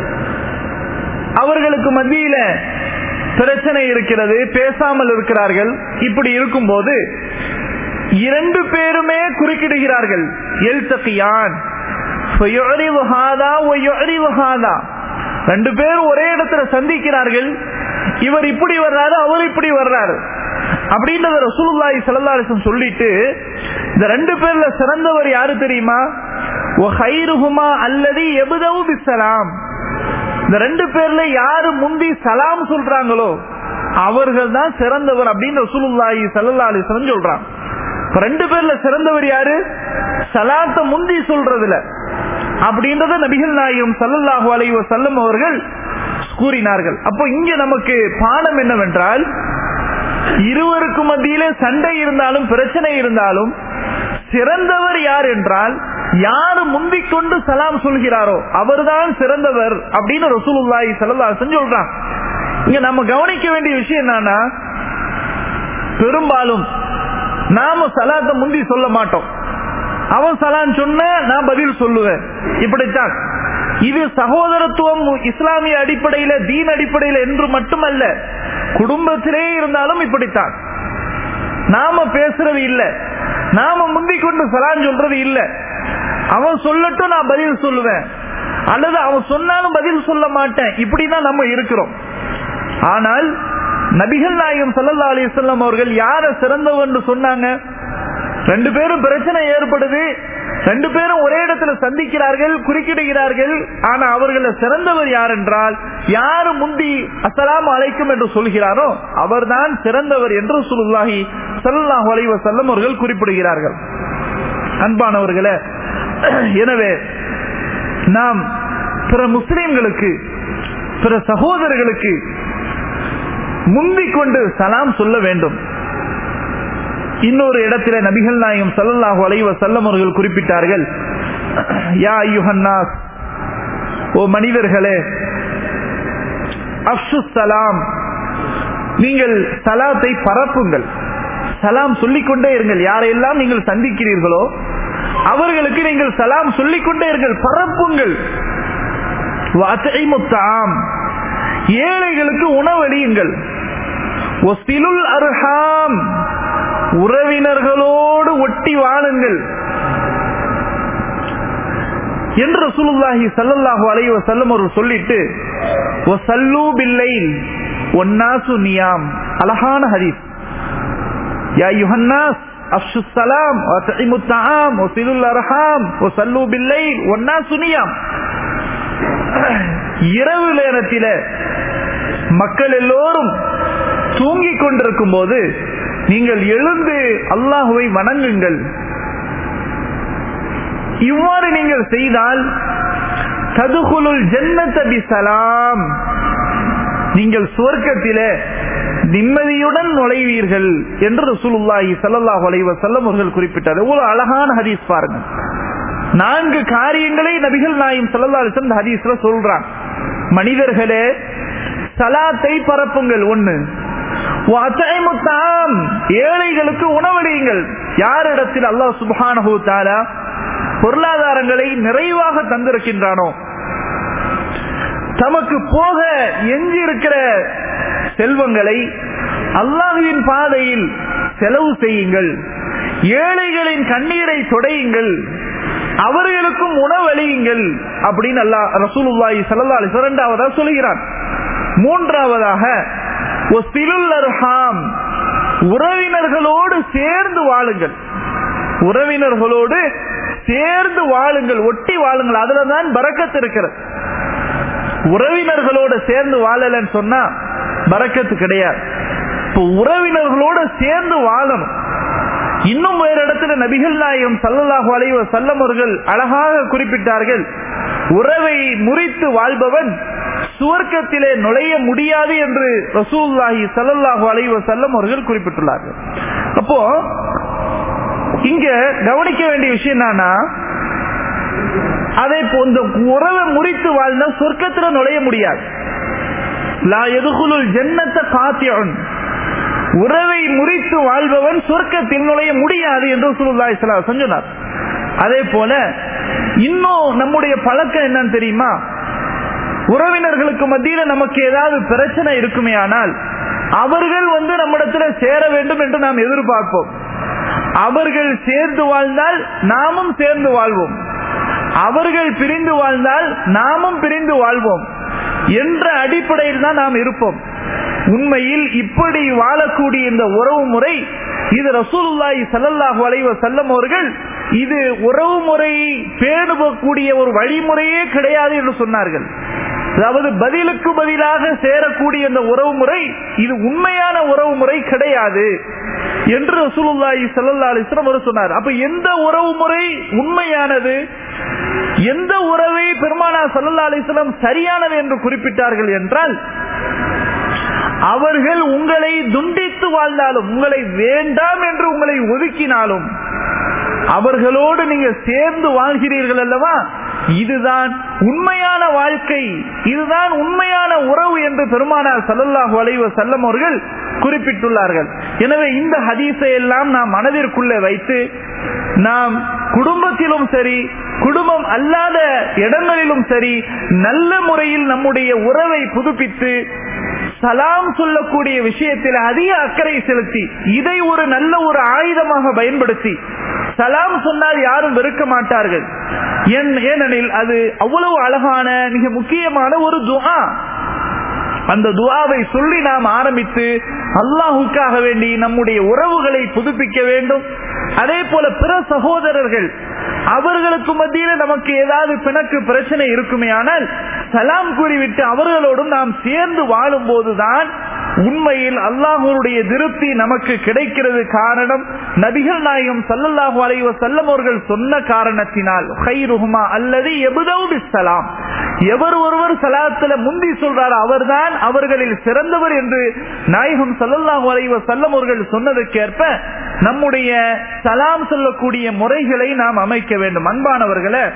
அவர்களுக்கு மத்தியில பிரச்சனை இருக்கிறது, பேசாமல் இருக்கிறார்கள். இப்படி இருக்கும்போது இரண்டு பேருமே குறுக்கிடுகிறார்கள். எல்தகியான் ஃபயுரிது ஹாதா வ யுரிது ஹாதா. ரெண்டு பேரும் ஒரே இடத்துல சந்திக்கிறார்கள். இவர் இப்படி வர்றாரு, அவர் இப்படி வர்றாரு. அப்படின்றத ரசூலுல்லாஹி ஸல்லல்லாஹு அலைஹி வஸல்லம் சொல்லிட்டு, இந்த ரெண்டு பேர்ல சிறந்தவர் யாரு தெரியுமா? வ கைருஹுமா அல்லதி யப்தஉ பிஸ்ஸலாம். இந்த ரெண்டு பேர்ல யாரு முந்தி சலாம் சொல்றாங்களோ அவர்கள் தான் சிறந்தவர் அப்படின்னு ரசூலுல்லாஹி ஸல்லல்லாஹு அலைஹி வஸல்லம் சொல்றாங்க. ரெண்டு பேர்ல சிறந்தவர் யாரு? சலாத்த முந்தி சொல்றதுல. அப்படின்றத நபிகள் நாயகம் ஸல்லல்லாஹு அலைஹி வஸல்லம் அவர்கள் கூறினார்கள். அப்போ இங்க நமக்கு பாடம் என்னவென்றால், இருவருக்கு மத்தியிலே சண்டை இருந்தாலும் பிரச்சனை இருந்தாலும் சிறந்தவர் யார் என்றால், யாரு முந்திக் கொண்டு சலாம் சொல்கிறாரோ அவர்தான் சிறந்தவர் அப்படின்னு ரசூலுல்லாஹி ஸல்லல்லாஹு அலைஹி வஸல்லம் சொல்றாங்க. இங்க நம்ம கவனிக்க வேண்டிய விஷயம் என்னன்னா, பெரும்பாலும் நாம சலாத்த முந்தி சொல்ல மாட்டோம். அவன் சலான் சொன்ன நான் பதில் சொல்லுவேன், இப்படித்தான். இது சகோதரத்துவம் இஸ்லாமிய அடிப்படையில, தீன் அடிப்படையில என்று மட்டுமல்ல, குடும்பத்திலே இருந்தாலும் இப்படித்தான். நாம பேசுறது இல்ல, நாம முந்திக் கொண்டு சலான் சொல்றது இல்ல. அவன் சொல்லட்டும் நான் பதில் சொல்லுவேன், அல்லது அவன் சொன்னாலும் பதில் சொல்ல மாட்டேன், இப்படிதான் நம்ம இருக்கிறோம். ஆனால் நபிகள் நாயகம் ஸல்லல்லாஹு அலைஹி வஸல்லம் அவர்கள் யார சிறந்தவர் என்று சொன்னாங்க? ரெண்டு பேரும் பிரச்சனை ஏற்படுது, ரெண்டு பேரும் ஒரே இடத்துல சந்திக்கிறார்கள், குறுக்கிடுகிறார்கள். ஆனா அவர்கள சிறந்தவர் யார் என்றால், யாரு முந்தி அஸ்ஸலாமு அலைக்கும் என்று சொல்கிறாரோ அவர்தான் சிறந்தவர் என்று ரசூலுல்லாஹி ஸல்லல்லாஹு அலைஹி வஸல்லம் அவர்கள் குறிப்பிடுகிறார்கள். அன்பானவர்களே, எனவே நாம் பிற முஸ்லிம்களுக்கு, பிற சகோதரர்களுக்கு முந்திக் கொண்டு சலாம் சொல்ல வேண்டும். இன்னொரு இடத்திலே நபிகள் நாயகம் ஸல்லல்லாஹு அலைஹி வஸல்லம் அவர்கள் குறிப்பிட்டார்கள், யா அய்யுஹன்னாஸ், ஓ மனிதர்களே, அஃஷுஸ் ஸலாம், நீங்கள் சலாத்தை பரப்புங்கள், சலாம் சொல்லிக்கொண்டே இருங்கள். யாரையெல்லாம் நீங்கள் சந்திக்கிறீர்களோ அவர்களுக்கு நீங்கள் சலாம் சொல்லிக்கொண்டே இருங்கள், பரப்புங்கள். வஅத்இமுத் தஆம், ஏழைகளுக்கு உணவளியுங்கள். வஸிலுல் அர்ஹாம், உறவினர்களோடு ஒட்டி வாழுங்கள் என்று ரசூலுல்லாஹி ஸல்லல்லாஹு அலைஹி வஸல்லம் அவர்கள் சொல்லிட்டு, வஸல்லூ பில்லைல் வன்னாசு நியாம், அழகான ஹதீஸ். யா அய்யுஹன்னாஸ் அஃஷுஸ் ஸலாம் வஅத்இமுத் தஆம் வஸிலுல் அர்ஹாம் வஸல்லூ பில்லைல் வன்னாசு நியாம். இரவு நேரத்தில மக்கள் எல்லோரும் தூங்கிக் கொண்டிருக்கும் போது நீங்கள் எழுந்து அல்லாஹுவை வணங்குங்கள். இவ்வாறு நீங்கள் செய்தால் ததுகுலுல் ஜன்னத பிஸலாம், நீங்கள் சுவர்க்கத்திலே நிம்மதியுடன் நுழைவீர்கள் என்று ரசூலுல்லாஹி ஸல்லல்லாஹு அலைஹி வஸல்லம் அவர்கள் குறிப்பிட்டார். எவ்வளவு அழகான ஹதீஸ் பாருங்க. 4 காரியங்களை நபிகள் நாயகம் ஸல்லல்லாஹு அலைஹி வஸல்லம் ஹதீஸ்ல சொல்றாங்க. மனிதர்களே, சலாத்தை பரப்புங்கள். 1, வஅத்இமுத் தஆம், ஏழைகளுக்கு உணவளியுங்கள். யாரிடத்தில் அல்லாஹ் சுப்ஹானஹு வ தஆலா பொருளாதாரங்களை நிறைவாக தந்திருக்கின்றானோ, தமக்கு போக எஞ்சி இருக்கிற செல்வங்களை அல்லாஹ்வின் பாதையில் செலவு செய்யுங்கள், ஏழைகளின் கண்ணீரை துடையுங்கள், அவர்களுக்கும் உணவளியுங்கள் அப்படின்னு அல்லாஹ் ரசூலுல்லாஹி ஸல்லல்லாஹு அலைஹி வஸல்லம் இரண்டாவதாக சொல்கிறான். மூன்றாவதாக வஸிலுல் அர்ஹாம், உறவினர்களோடு சேர்ந்து வாழுங்கள். உறவினர்களோடு சேர்ந்து வாழுங்கள், ஒட்டி வாழுங்கள். அதுலதான் பரக்கத்து இருக்கிறது. உறவினர்களோடு சேர்ந்து வாழலன்னு சொன்னா பரக்கத்து கிடையாது. இப்போ உறவினர்களோடு சேர்ந்து வாழணும். இன்னும் வேறு இடத்துல நபிகள் நாயகம் ஸல்லல்லாஹு அலைஹி வஸல்லம் அவர்கள் அழகாக குறிப்பிட்டார்கள், உறவை முறித்து வாழ்பவன் சுவர்க்கத்திலே நுழைய முடியாது என்று ரசூலுல்லாஹி ஸல்லல்லாஹு அலைஹி வஸல்லம் அவர்கள் குறிப்பிட்டுள்ளார்கள். அப்போ இங்க கவனிக்க வேண்டிய விஷயம் என்னன்னா, அதை இந்த உறவை முறித்து வாழ்ந்தா சொர்க்கத்துல நுழைய முடியாது. லா யதுகுலுல் ஜன்னத காத்தியுன், உறவை முறித்து வாழ்பவன் சொர்க்கத்தில் நுழைய முடியாது என்று ரசூலுல்லாஹி ஸல்லல்லாஹு அலைஹி வஸல்லம் சொன்னார். அதே போல இன்னும் நம்முடைய பழக்கம் என்னன்னு தெரியுமா, உறவினர்களுக்கு மத்தியில நமக்கு ஏதாவது பிரச்சனை இருக்குமே ஆனால் அவர்கள் நம்மிடத்துல சேர வேண்டும் என்று நாம் எதிர்பார்ப்போம். அவர்கள் சேர்ந்து வாழ்ந்தால் நாமும் சேர்ந்து வாழ்வோம், அவர்கள் பிரிந்து வாழ்ந்தால் நாமும் பிரிந்து வாழ்வோம் என்ற அடிப்படையில் தான் நாம் இருப்போம். உண்மையில் இப்படி வாழக்கூடிய இந்த உறவு முறை, இது ரசூலுல்லாஹி ஸல்லல்லாஹு அலைஹி வஸல்லம் அவர்கள் இது உறவு முறையை பேணுவக்கூடிய ஒரு வழிமுறையே கிடையாது என்று சொன்னார்கள். அதாவது பதிலுக்கு பதிலாக சேரக்கூடிய இந்த உறவு முறை இது உண்மையான உறவு முறை கிடையாது என்று ரசூலுல்லாஹி ஸல்லல்லாஹு அலைஹி வஸல்லம் அவர் சொன்னார். அப்ப எந்த உறவு முறை உண்மையானது, எந்த உறவை பெருமானார் ஸல்லல்லாஹு அலைஹி வஸல்லம் சரியானது என்று குறிப்பிட்டார்கள் என்றால், அவர்கள் உங்களை துண்டித்து வாழ்ந்தாலும், உங்களை வேண்டாம் என்று உங்களை ஒதுக்கினாலும், அவர்களோடு நீங்க சேர்ந்து வாழ்கிறீர்கள் அல்லவா, இதுதான் உண்மையான வாழ்க்கை, இதுதான் உண்மையான உறவு என்று பெருமானார் ஸல்லல்லாஹு அலைஹி வஸல்லம் அவர்கள் குறிப்பிட்டுள்ளார்கள். எனவே இந்த ஹதீஸை எல்லாம் நாம் மனதிற்குள்ளே வைத்து நாம் குடும்பத்திலும் சரி, குடும்பம் அல்லாத இடங்களிலும் சரி, நல்ல முறையில் நம்முடைய உறவை புதுப்பித்து சலாம் சொல்லக்கூடிய விஷயத்தில் அதிக அக்கறை செலுத்தி, இதை ஒரு நல்ல ஒரு ஆயுதமாக பயன்படுத்தி, சலாம் சொன்னால் யாரும் வெறுக்க மாட்டார்கள். ஏனெனில் அது அவ்வளவு அழகான மிக முக்கியமான ஒரு துஆ. அந்த துஆவை சொல்லி நாம் ஆரம்பித்து அல்லாஹ்வுக்காக வேண்டி நம்முடைய உறவுகளை புதுப்பிக்க வேண்டும். அதே போல பிற சகோதரர்கள், அவர்களுக்கு மத்தியில் நமக்கு ஏதாவது பிணக்கு பிரச்சனை இருக்குமே ஆனால் சலாம் கூறிவிட்டு அவர்களோடும் நாம் சேர்ந்து வாழும் போதுதான் உண்மையில் அல்லாஹ்வுடைய திருப்தி நமக்கு கிடைக்கிறது. காரணம், நபிகள் நாயகம் ஸல்லல்லாஹு அலைஹி வஸல்லம் அவர்கள் சொன்ன காரணத்தினால், கைருஹுமா அல்லது யப்தவு பிஸ்ஸலாம், எவர் ஒருவர் சலாத்துல முந்தி சொல்றார் அவர்தான் அவர்களில் சிறந்தவர் என்று நாயகம் ஸல்லல்லாஹு அலைஹி வஸல்லம் அவர்கள் சொன்னதுக்கேற்ப நம்முடைய சலாம் சொல்லக்கூடிய முறைகளை நாம் அமைக்க வேண்டும். அன்பானவர்களே,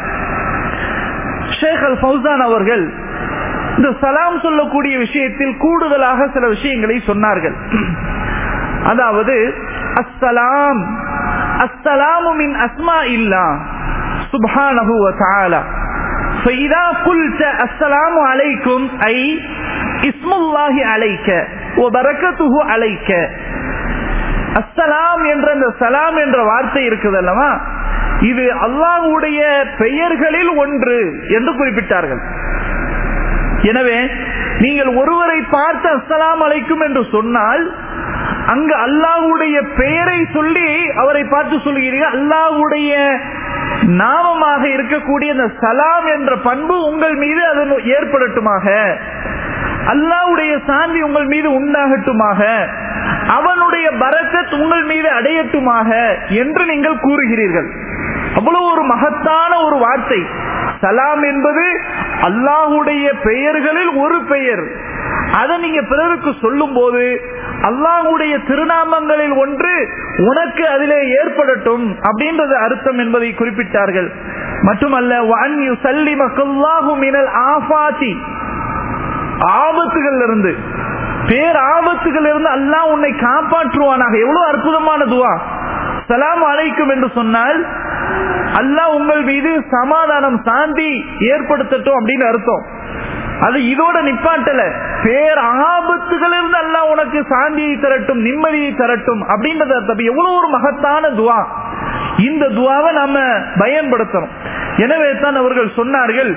ஷேக் அல் ஃபௌசான் அவர்கள் இந்த சலாம் சொல்லக்கூடிய விஷயத்தில் கூடுதலாக சில விஷயங்களை சொன்னார்கள். அதாவது அஸ்ஸலாம், அஸ்ஸலாமு மின் அஸ்மாஇல்லாஹ் சுப்ஹானஹு வ தஆலா. ஃபஇதா குல்த அஸ்ஸலாமு அலைக்கும் ஐ இஸ்முல்லாஹி அலைக்க வ பரக்கத்துஹு அலைக்க. அஸ்ஸலாம் என்ற இந்த சலாம் என்ற வார்த்தை இருக்குது அல்லவா, இது அல்லாஹ்வுடைய பெயர்களில் ஒன்று என்று குறிப்பிட்டார்கள். எனவே நீங்கள் ஒருவரை பார்த்து அஸ்ஸலாமு அலைக்கும் என்று சொன்னால் அங்கு அல்லாஹ்வுடைய பெயரை சொல்லி அவரை பார்த்து சொல்கிறீர்கள். அல்லாஹ்வுடைய நாமமாக இருக்கக்கூடிய இந்த சலாம் என்ற பண்பு உங்கள் மீது அது ஏற்படட்டுமாக, அல்லாஹ்வுடைய சாந்தி உங்கள் மீது உண்டாகட்டுமாக, அவனுடைய பரக்கத் உங்கள் மீது அடையட்டுமாக என்று நீங்கள் கூறுகிறீர்கள். அவ்வளவு ஒரு மகத்தான ஒரு வார்த்தை. சலாம் என்பது அல்லாஹ்வுடைய பெயர்களில் ஒரு பெயர். அதை நீங்க பிறருக்கு சொல்லும் போது அல்லாஹ்வுடைய திருநாமங்களில் ஒன்று உனக்கு அதிலே ஏற்படட்டும் அப்படின்றது அர்த்தம் என்பதை குறிப்பிட்டார்கள். மட்டுமல்ல, வஅன் யுஸல்லிமக்கல்லாஹு மினல் ஆஃபாத்தி, ஆபத்துகள் இருந்து, பேர் ஆபத்துகள் இருந்து அல்லாஹ் உன்னை காப்பாற்றுவானாக. எவ்வளவு அற்புதமான துஆ. சலாம் அலைக்கும் என்று சொன்னால் அல்லாஹ் உங்கள் மீது சமாதானம் சாந்தி ஏற்படுத்தட்டும் அப்படின்னு அர்த்தம். அது இதோட நிப்பாட்டல, பேர் ஆபத்துகளிலிருந்து அல்லாஹ் உனக்கு சாந்தியை தரட்டும், நிம்மதியை தரட்டும் அப்படின்றது அர்த்தம். எவ்வளவு ஒரு மகத்தான துவா. இந்த துவாவை நாம பயன்படுத்தணும். எனவே தான் அவர்கள் சொன்னார்கள்,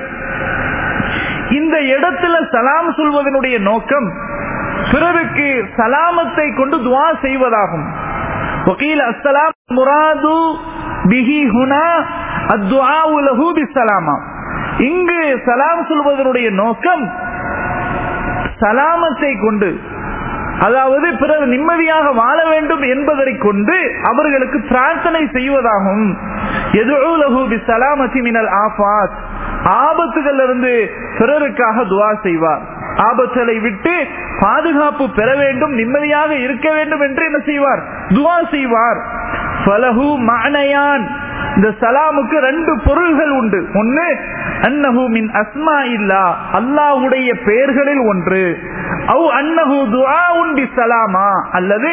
இந்த இடத்துல சலாம் சொல்வதனுடைய நோக்கம் பிறருக்கு சலாமத்தை கொண்டு துவா செய்வதாகும். வகீல் அஸ்ஸலாம் முராது பிஹி ஹுனா அத்துஆஉ லஹு பிஸ்ஸலாமா. இங்கு சலாம் சொல்வதனுடைய நோக்கம் சலாமத்தை கொண்டு, அதாவது பிறர் நிம்மதியாக வாழ வேண்டும் என்பதை கொண்டு அவர்களுக்கு பிரார்த்தனை செய்வதாகும். யதுஉ லஹு பிஸ்ஸலாமத்தி மினல் ஆஃபாத், ஆபத்துகளிலிருந்து பிறருக்காக துஆ செய்வார். ஆபத்துகளை விட்டு பாதுகாப்பு பெற வேண்டும், நிம்மதியாக இருக்க வேண்டும் என்று என்ன செய்வார்? துஆ செய்வார். ஃபலஹு மஅனயான், இந்த சலாமுக்கு ரெண்டு பொருள்கள் உண்டு. ஒன்று அன்னஹு மின் அஸ்மாஇல்லா, அல்லாஹ்வுடைய பெயர்களில் ஒன்று. அவ் அன்னஹு துஆஉன் பிஸ்ஸலாமா, அல்லது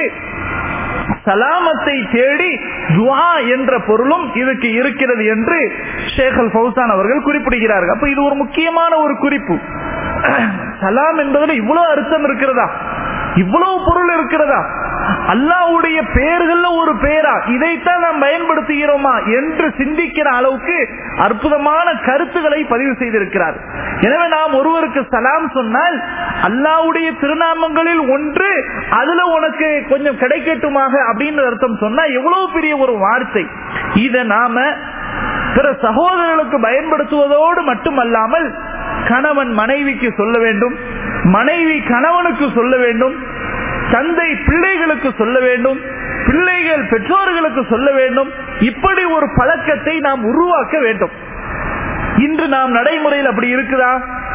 சலாமத்தை தேடி துஆ என்ற பொருளும் இதுக்கு இருக்கிறது என்று ஷேக் அல் ஃபௌசான் அவர்கள் குறிப்பிடுகிறார்கள். அப்ப இது ஒரு முக்கியமான ஒரு குறிப்பு. சலாம் என்பதில் இவ்வளவு அர்த்தம் இருக்கிறதா, இவ்வளவு பொருள் இருக்கிறதா, அல்லாஹ்வுடைய பெயர்கள்ல ஒரு பெயரா, இதைத்தான் நாம் பயன்படுத்துகிறோமா என்று சிந்திக்கிற அளவுக்கு அற்புதமான கருத்துக்களை பதிவு செய்திருக்கிறார். எனவே நாம் ஒருவருக்கு சலாம் சொன்னால் அல்லாஹ்வுடைய திருநாமங்களில் ஒன்று, அதுல உனக்கு கொஞ்சம் கிடைக்கட்டுமாக அப்படின்னு அர்த்தம் சொன்னா எவ்வளவு பெரிய ஒரு வார்த்தை. இதை நாம பிற சகோதரர்களுக்கு பயன்படுத்துவதோடு மட்டுமல்லாமல் கணவன் மனைவிக்கு சொல்ல வேண்டும், மனைவி கணவனுக்கு சொல்ல வேண்டும், தந்தை பிள்ளைகளுக்கு சொல்ல வேண்டும், பிள்ளைகள் பெற்றோர்களுக்கு சொல்ல வேண்டும். இப்படி ஒரு பழக்கத்தை நாம் உருவாக்க வேண்டும். இன்று நாம் நடைமுறையில் அப்படி இருக்குதா?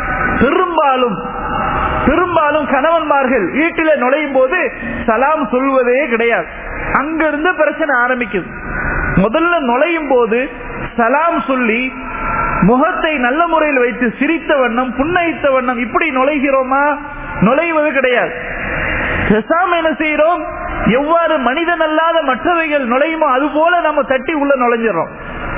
பெரும்பாலும் கணவன்மார்கள் வீட்டில நுழையும் போது சலாம் சொல்வதே கிடையாது. அங்கிருந்து பிரச்சனை ஆரம்பிக்குது. முதல்ல நுழையும் போது சலாம் சொல்லி முகத்தை நல்ல முறையில் வைத்து சிரித்த வண்ணம், புன்னகைத்த வண்ணம் இப்படி நுழைகிறோமா? நுழைவது கிடையாது. பேசாம என்ன செய்யறோம்? எவ்வாறு மனிதன் அல்லாத மற்றவைகள் நுழையுமோ அது போல நம்ம தட்டி உள்ள நுழைஞ்சிடறோம்.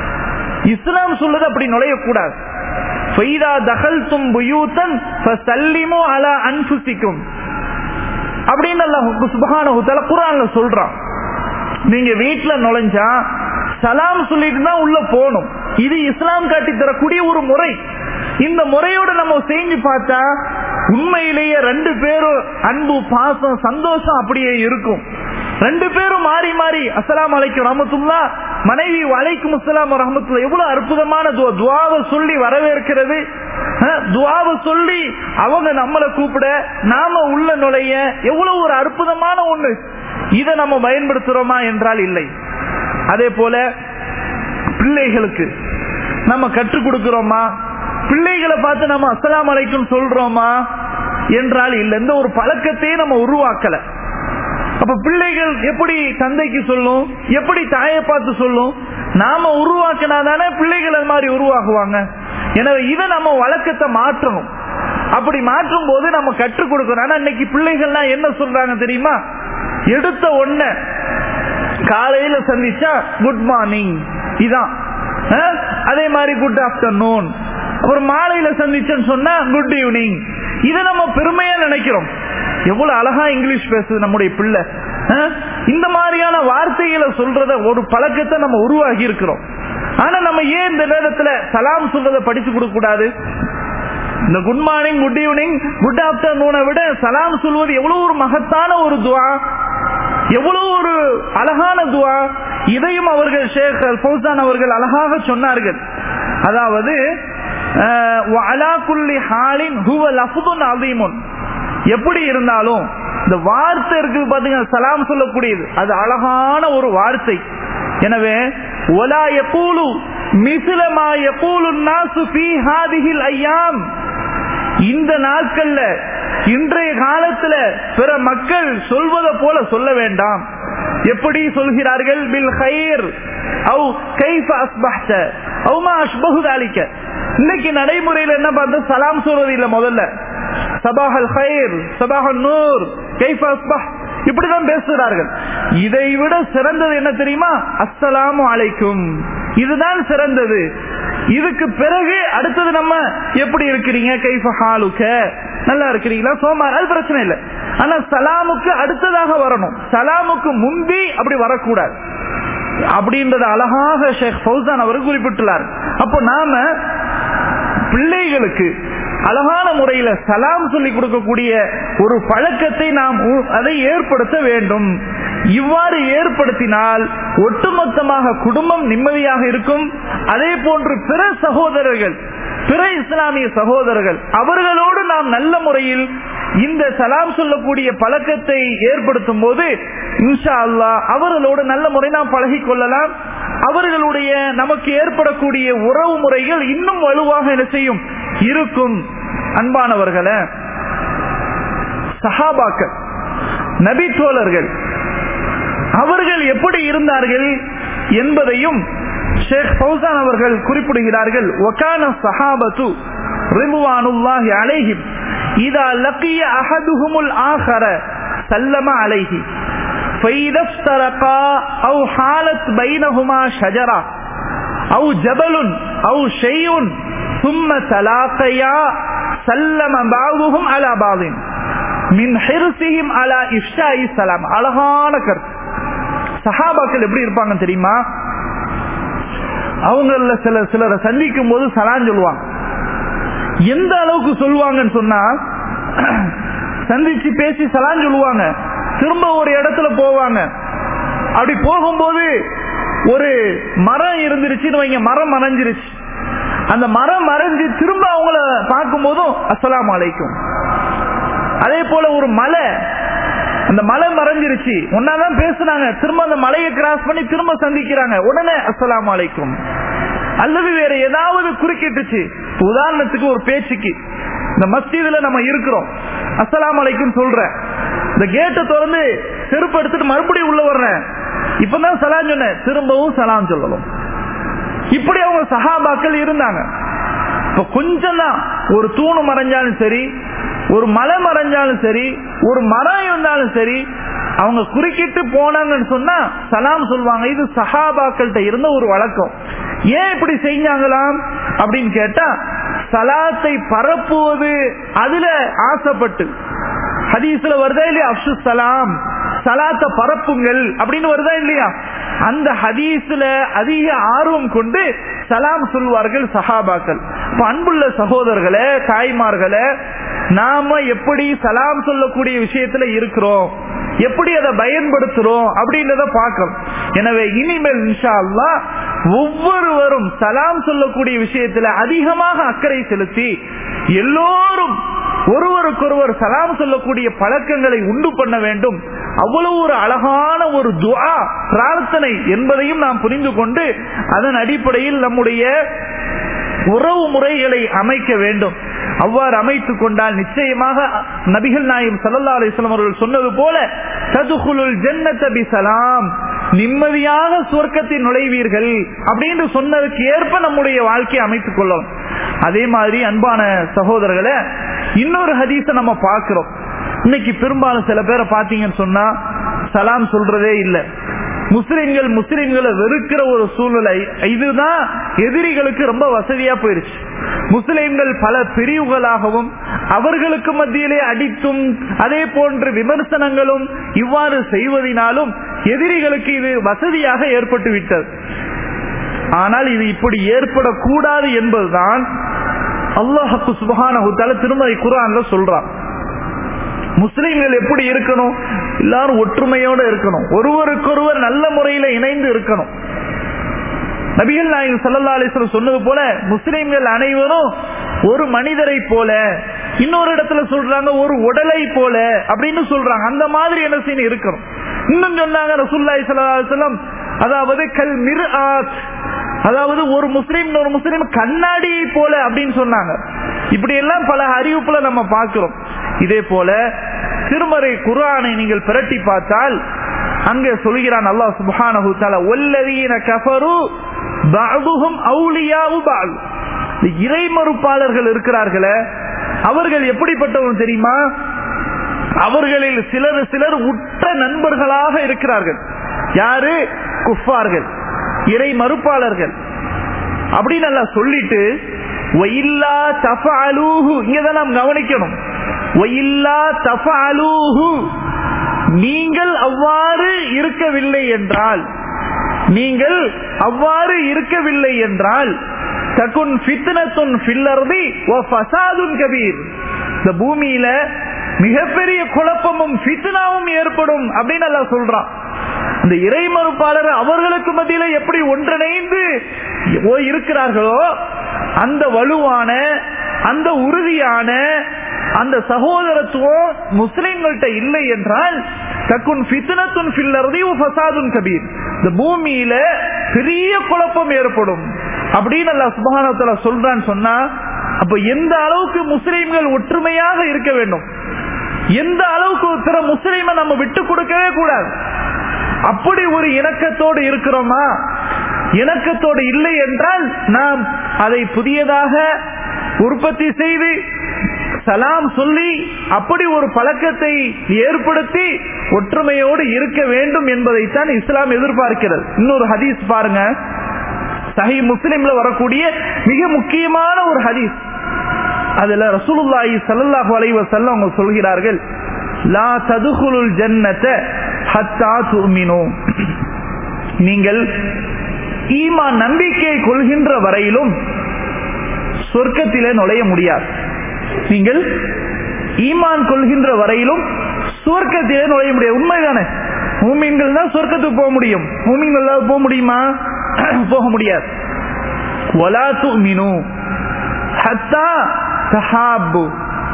இஸ்லாம் சொல்லுது அப்படி நுழையக்கூடாது. ஃபைதா தகல்தும் புயூதன் ஃபஸல்லிமு அலா அன்ஃபுசிக்கும் அப்படின்னு அல்லாஹ் சுப்ஹானஹு வ தஆலா குர்ஆன்ல சொல்றான். நீங்க வீட்டுல நுழைஞ்சா சலாம் சொல்லிட்டு தான் உள்ள போகணும். இது இஸ்லாம் காட்டி தரக்கூடிய ஒரு முறை. இந்த முறையோட நம்ம செஞ்சு பார்த்தா உண்மையிலேயே ரெண்டு பேரும் அன்பு, பாசம், சந்தோஷம் அப்படியே இருக்கும். ரெண்டு பேரும் மாறி மாறி அஸ்ஸலாமு அலைக்கும் ரஹ்மத்துல்லாஹ், மனைவி வலைக்கும் அஸ்ஸலாம் ரஹ்மத்துல்லாஹ், எவ்வளவு அற்புதமான துஆவை சொல்லி வரவேற்கிறது. துஆவை சொல்லி அவங்க நம்மளை கூப்பிட, நாம உள்ள நுழைய, எவ்வளவு ஒரு அற்புதமான ஒண்ணு. இதை நம்ம பயன்படுத்துறோமா என்றால் இல்லை. அதே போல பிள்ளைகளுக்கு நம்ம கற்றுக் கொடுக்கிறோமா? பிள்ளைகளை பார்த்து நம்ம அஸ்ஸலாமு அலைக்கும் சொல்றோமா என்றால் இல்லை. இந்த ஒரு பழக்கத்தையே நம்ம உருவாக்கல. அப்ப பிள்ளைகள் எப்படி தந்தைக்கு சொல்லும், எப்படி தாயை பார்த்து சொல்லும்? நாம உருவாக்கினாதானே பிள்ளைகள் அது மாதிரி உருவாக்குவாங்க. எனவே இதை நம்ம வழக்கத்தை மாற்றணும். அப்படி மாற்றும் போது நம்ம கற்றுக் கொடுக்கணும். ஆனா இன்னைக்கு பிள்ளைகள்லாம் என்ன சொல்றாங்க தெரியுமா? எடுத்த ஒண்ணு காலையில சந்திச்சா குட் மார்னிங் இதான், அதே மாதிரி குட் ஆஃப்டர்நூன், அப்புறம் மாலையில சந்திச்சேன்னு சொன்னா குட் ஈவினிங். இதை நம்ம பெருமையா நினைக்கிறோம். எவ்வளவு அழகா இங்கிலீஷ் பேசுது நம்முடைய பிள்ளை. இந்த மாதிரியான வார்த்தைகளை சொல்றத ஒரு பழக்கத்தை நம்ம உருவாகி இருக்கிறோம். ஆனா நம்ம ஏன் இந்த நேரத்துல சலாம் சொல்றதை படிச்சு கொடுக்க கூடாது? இந்த good morning, good evening, good ஆஃப்டர்நூனை விட சலாம் சொல்வது எவ்வளவு ஒரு மகத்தான ஒரு துஆ, எவ்வளவு ஒரு அழகான துஆ. இதையும் அவர்கள் ஷேக் அல் ஃபௌசான் அவர்கள் அழகாக சொன்னார்கள். அதாவது வஅலா குல்லி ஹாலின் ஹுவ லஃப்துன் அஸீமுன், எப்படி இருந்தாலும் இந்த வார்த்தை இருக்கு பாத்தீங்க, சலாம் சொல்லக்கூடியது, அது அழகான ஒரு வார்த்தை. எனவே வலா யகூலு மிஸ்ல மா யகூலுன் நாஸு ஃபீ ஹாதிஹில் அய்யாம், இந்த நாட்கள்ல இன்றைய காலத்துல பிற மக்கள் சொல்வதை போல சொல்ல வேண்டாம். எப்படி சொல்கிறார்கள்? பில் கைர் அவ் கைஃப அஸ்பஹ்த அவ் மா அஷ்பஹு ذلك. இன்னைக்கு நடைமுறையில் என்ன பார்த்தா சலாம் சொல்றது இல்ல. முதல்ல சபாஹல் கைர், சபாஹல் நூர், கைஃப அஸ்பஹ் இப்படிதான் பேசுகிறார்கள். இதை விட சிறந்தது என்ன தெரியுமா? அஸ்ஸலாமு அலைக்கும், இதுதான் சிறந்தது. இதுக்கு பிறகு அடுத்தது நம்ம எப்படி இருக்கிறீங்க, கைஃப ஹாலுக, நல்லா இருக்கிறீங்களா, சோமார், அது பிரச்சனை இல்லை. ஆனா சலாமுக்கு அடுத்ததாக வரணும், சலாமுக்கு முந்தி அப்படி வரக்கூடாது அப்படின்றத அழகாக ஷேக் ஃபௌசான் அவர் குறிப்பிட்டுள்ளார். அப்போ நாம பிள்ளைகளுக்கு அழகான முறையில சலாம் சொல்லி கொடுக்கக்கூடிய ஒரு பழக்கத்தை நாம் அதை ஏற்படுத்த வேண்டும். இவ்வாறு ஏற்படுத்தினால் ஒட்டுமொத்தமாக குடும்பம் நிம்மதியாக இருக்கும். அதே போன்று பிற சகோதரர்கள், பிற இஸ்லாமிய சகோதரர்கள், அவர்களோடு நாம் நல்ல முறையில் இந்த சலாம் சொல்லக்கூடிய பழக்கத்தை ஏற்படுத்தும் போது இன்ஷா அல்லாஹ் அவர்களோடு நல்ல முறை நாம் பழகிக் கொள்ளலாம். அவர்களுடைய நமக்கு ஏற்படக்கூடிய உறவு முறைகள் இன்னும் வலுவாக என்ன செய்யும், இருக்கும். அன்பானவர்களே, சஹாபாக்கள், நபி தோழர்கள், அவர்கள் எப்படி இருந்தார்கள் என்பதையும் ஷேக் ஃபௌசான் அவர்கள் குறிப்பிடுகிறார்கள். வகான ஸஹாபத்து ரிضவானுல்லாஹி அலைஹிம் இதா லகிய அஹதுஹுமுல் ஆகர சல்லம அலைஹி ஃபைதா இஃப்தரகா அவ் ஹாலத் பைனஹுமா ஷஜரா அவ் ஜபலுன் அவ் ஷைஉன் ثم تلاقيا سلم بعضهم على بعض من حرصهم على افشاء السلام. அழகான கருத்து. சஹாபாக்கள் எப்படி இருப்பாங்க தெரியுமா? அவங்கள சிலரை சந்திக்கும் போது சலாம் சொல்லுவாங்க. எந்த அளவுக்கு சொல்லுவாங்கன்னு சொன்னா, சந்திச்சு பேசி சலாம் சொல்லுவாங்க, திரும்ப ஒரு இடத்துல போவாங்க. அப்படி போகும்போது ஒரு மரம் இருந்துருச்சுன்னு வைங்க, மரம் மறைஞ்சிருச்சு. அந்த மரம் மறைஞ்சு திரும்ப அவங்கள பார்க்கும் போதும் அஸ்ஸலாமு அலைக்கும். அதே போல ஒரு மலை, அந்த மலை மறைஞ்சிருச்சு, ஒன்னாதான் பேசுனாங்க, திரும்ப அந்த மலையை கிராஸ் பண்ணி திரும்ப சந்திக்கிறாங்க, உடனே அஸ்ஸலாமு அலைக்கும். அல்லது வேற ஏதாவது குறுக்கிட்டுச்சு, உதாரணத்துக்கு ஒரு பேச்சுக்கு இந்த மஸ்ஜிதுல நம்ம இருக்கிறோம், அஸ்ஸலாமு அலைக்கும் சொல்றேன், இந்த கேட்டை திறந்து செருப்பு எடுத்துட்டு மறுபடியும் உள்ள வர்றேன், இப்பதான் சலாம் சொன்னேன், திரும்பவும் சலாம் சொல்லணும். இப்படி அவங்க சஹாபாக்கள் இருந்தாங்க. இப்ப கொஞ்சம் தான், ஒரு தூணு மறைஞ்சாலும் சரி, ஒரு மலை மறைஞ்சாலும் சரி, ஒரு மரம் இருந்தாலும் சரி, அவங்க குறுக்கிட்டு போனாங்கன்னு சொன்னா சலாம் சொல்லுவாங்க. இது சஹாபாக்கள்கிட்ட இருந்த ஒரு வழக்கம். ஏன் இப்படி செஞ்சாங்களாம் அப்படின்னு கேட்டா, சலாத்தை பரப்புவது அதுல ஆசைப்பட்டு. ஹதீஸ்ல வருதா இல்லையா, அப்சு சலாம், சலாத்தை பரப்புங்கள் அப்படின்னு வருதா இல்லையா? அந்த ஹதீஸ்ல அதிக ஆர்வம் கொண்டு சலாம் சொல்வார்கள் சஹாபாக்கள். அன்புள்ள சகோதரர்களே, தாய்மார்களே, நாம எப்படி சலாம் சொல்லக்கூடிய விஷயத்துல இருக்கிறோம், எப்படி அதை பயன்படுத்துறோம் அப்படின்றத பார்க்கணும். எனவே இனிமேல் இன்ஷா அல்லாஹ் ஒவ்வொருவரும் சலாம் சொல்லக்கூடிய விஷயத்துல அதிகமாக அக்கறை செலுத்தி எல்லோரும் ஒருவருக்கொருவர் சலாம் சொல்லக்கூடிய பழக்கங்களை உண்டு பண்ண வேண்டும். அவ்வளவு ஒரு அழகான ஒரு துஆ, பிரார்த்தனை என்பதையும் நாம் புரிந்து கொண்டு அதன் அடிப்படையில் நம்முடைய உறவு முறைகளை அமைக்க வேண்டும். அவ்வாறு அமைத்துக் கொண்டால் நிச்சயமாக நபிகள் நாயகம் ஸல்லல்லாஹு அலைஹி வஸல்லம் அவர்கள் சொன்னது போல ததுகுலுல் ஜன்னத பிஸலாம், நிம்மதியாக சுவர்க்கத்தில் நுழைவீர்கள் அப்படின்னு சொன்னதுக்கு ஏற்ப நம்முடைய வாழ்க்கையை அமைத்துக் கொள்ளலாம். அதே மாதிரி அன்பான சகோதரர்களே, இன்னொரு ஹதீஸை நம்ம பார்க்கிறோம். இன்னைக்கு பெரும்பாலும் சில பேரை பார்த்தீங்கன்னு சொன்னா சலாம் சொல்றதே இல்லை. முஸ்லிம்களை வெறுக்கிற ஒரு சூழ்நிலை இதுதான் எதிரிகளுக்கு ரொம்ப வசதியா போயிருச்சு. முஸ்லிம்கள் பல பிரிவுகளாகவும் அவர்களுக்கு மத்தியிலே அடித்தும் அதே போன்று விமர்சனங்களும் இவ்வாறு செய்வதனாலும் எதிரிகளுக்கு இது வசதியாக ஏற்பட்டு விட்டது. ஆனால் இது இப்படி ஏற்படக்கூடாது என்பதுதான் அல்லாஹ் சுப்ஹானஹு வ தஆலா திருமறை குர்ஆன்ல சொல்றான். முஸ்லிம்கள் எப்படி இருக்கணும், எல்லாரும் ஒற்றுமையோட இருக்கணும், ஒருவருக்கொருவர் நல்ல முறையில இணைந்து இருக்கணும். நபிகள் நாயகம் ஸல்லல்லாஹு அலைஹி வஸல்லம் சொன்னது போல முஸ்லிம்கள் அனைவரும் ஒரு மனிதரை போல, இன்னொரு இடத்துல சொல்றாங்க ஒரு உடலை போல அப்படின்னு சொல்றாங்க. அந்த மாதிரி என்ன செய்யணும், இருக்கணும். இன்னும் சொன்னாங்க ரசூலுல்லாஹி ஸல்லல்லாஹு அலைஹி வஸல்லம், அதாவது கல் மிர்ஆத், அதாவது ஒரு முஸ்லிம் கண்ணாடியை போல அப்படின்னு சொன்னாங்க. இப்படி எல்லாம் பல அறிவிப்புல நம்ம பார்க்கிறோம். இதே போல திருமறை குர்ஆனை நீங்கள் பிரட்டி பார்த்தால் அங்கே சொல்கிறான் அல்லாஹ் சுப்ஹானஹு வ தஆலா, வல்லதீன கஃபரு பஅதுஹும் அவுலியாஉ பஅத், இறை மறுப்பாளர்கள் இருக்கிறார்களே அவர்கள் எப்படிப்பட்டவர்கள் தெரியுமா? அவர்களில் சிலர் உற்ற நண்பர்களாக இருக்கிறார்கள். யாரு? குஃபார்கள். இறை மறுப்பாளர்கள் அப்படின்னு எல்லாம் சொல்லிட்டு வயில்லா தஃஅலூஹு, இங்கதான் நாம் கவனிக்கணும். வயில்லா தஃஅலூஹு, நீங்கள் அவ்வாறு இருக்கவில்லை என்றால், நீங்கள் அவ்வாறு இருக்கவில்லை என்றால் தகுன் ஃபித்னத்துன் ஃபில் அர்தி வ ஃபஸாதுன் கபீர், இந்த பூமியில மிகப்பெரிய குழப்பமும் ஃபித்னாவும் ஏற்படும் அப்படின்னு அல்லாஹ் சொல்றான். இந்த இறை மறுப்பாளர் அவர்களுக்கு மத்தியில எப்படி ஒன்றிணைந்து இருக்கிறார்களோ அந்த வலுவான, அந்த உறுதியான அந்த சகோதரத்துவம் முஸ்லிம்கள்ட்ட இல்லை என்றால் தகுன் ஃபித்னத்துன் ஃபில் அர்தி வ ஃபஸாதுன் கபீர், இந்த பூமியில பெரிய குழப்பம் ஏற்படும் அப்படின்னு அல்லாஹ் சுப்ஹானஹு வ தஆலா சொல்றான்னு சொன்னா, அப்ப எந்த அளவுக்கு முஸ்லிம்கள் ஒற்றுமையாக இருக்க வேண்டும், எந்த அளவுக்கு பிற முஸ்லிமை நம்ம விட்டு கொடுக்கவே கூடாது. அப்படி ஒரு இணக்கத்தோடு இருக்கிறோமா? இணக்கத்தோடு இல்லை என்றால் நாம் அதை புதியதாக உற்பத்தி செய்து சலாம் சொல்லி அப்படி ஒரு பழக்கத்தை ஏற்படுத்தி ஒற்றுமையோடு இருக்க வேண்டும் என்பதைத்தான் இஸ்லாம் எதிர்பார்க்கிறது. இன்னொரு ஹதீஸ் பாருங்க, சஹீஹ் முஸ்லிம்ல வரக்கூடிய மிக முக்கியமான ஒரு ஹதீஸ். அதுல ரசூலுல்லாஹி ஸல்லல்லாஹு அலைஹி வஸல்லம் அவங்க சொல்கிறார்கள், லா ததுகுலுல் ஜன்னத ஹத்தா துமினு, நீங்கள் ஈமான் நம்பிக்கை கொள்கின்ற வரையிலும் சொர்க்கத்திலே நுழைய முடியாது. நீங்கள் ஈமான் கொள்கின்ற வரையிலும் சொர்க்கத்திலே நுழைய முடியாது. உண்மைதானே? மூமின்கள் தான் சொர்க்கத்துக்கு போக முடியும். மூமின்கள் போக முடியுமா? போக முடியாது. வலா துமினு ஹத்தா தஹாப்பு,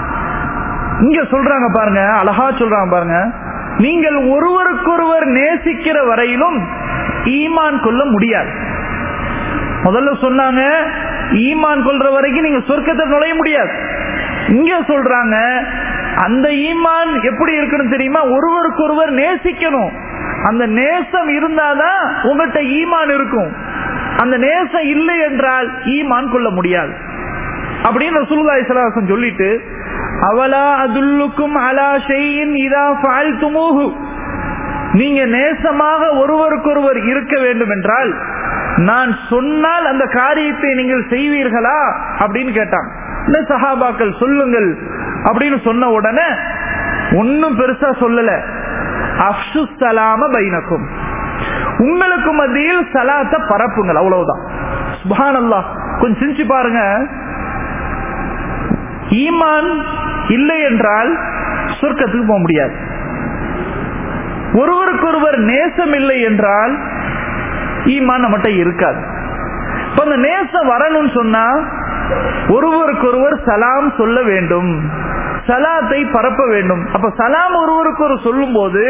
இங்க சொல்றாங்க பாருங்க, அழகா சொல்றாங்க பாருங்க, நீங்கள் ஒருவருக்கொருவர் நேசிக்கிற வரையிலும் ஈமான் கொள்ள முடியாது. முதல்ல சொன்னாங்க ஈமான் கொள்ற வரைக்கும் நீங்க சொர்க்கத்தை நுழைய முடியாது. இங்க சொல்றாங்க அந்த ஈமான் எப்படி இருக்குன்னு தெரியுமா? ஒருவருக்கொருவர் நேசிக்கணும். அந்த நேசம் இருந்தாதான் உங்கள்கிட்ட ஈமான் இருக்கும். அந்த நேசம் இல்லை என்றால் ஈமான் கொள்ள முடியாது அப்படின்னு ரசூலுல்லாஹி ஸல்லல்லாஹு அலைஹி வஸல்லம் சொல்லிட்டு, அவலா அதுல்லுக்கும் அலா ஷைஇன் இதா ஃபஅல்துமூஹு, நீங்க நேசமாக ஒருவருக்கொருவர் இருக்க வேண்டும் என்றால் நான் சொன்னால் அந்த காரியத்தை நீங்கள் செய்வீர்களா அப்படின்னு கேட்டாங்க. சஹாபாக்கள் சொல்லுங்கள் அப்படின்னு சொன்ன உடனே ஒன்னும் பெருசா சொல்லல, அஃஷு ஸலாம பைனக்கும், உங்களுக்கு மத்தியில் சலாத்தை பரப்புங்கள், அவ்வளவுதான். சுப்ஹானல்லாஹ். கொஞ்சம் சிந்திச்சு பாருங்க, ஈமான் இல்லை என்றால் சொர்க்கத்துக்கு போக முடியாது. ஒருவருக்கொருவர் நேசம் இல்லை என்றால் ஈமான் நம்மகிட்ட இருக்காது. இப்ப அந்த நேசம் வரணும்னு சொன்னா ஒருவருக்கொருவர் சலாம் சொல்ல வேண்டும், சலாத்தை பரப்ப வேண்டும். அப்ப சலாம் ஒருவருக்கு சொல்லும் போது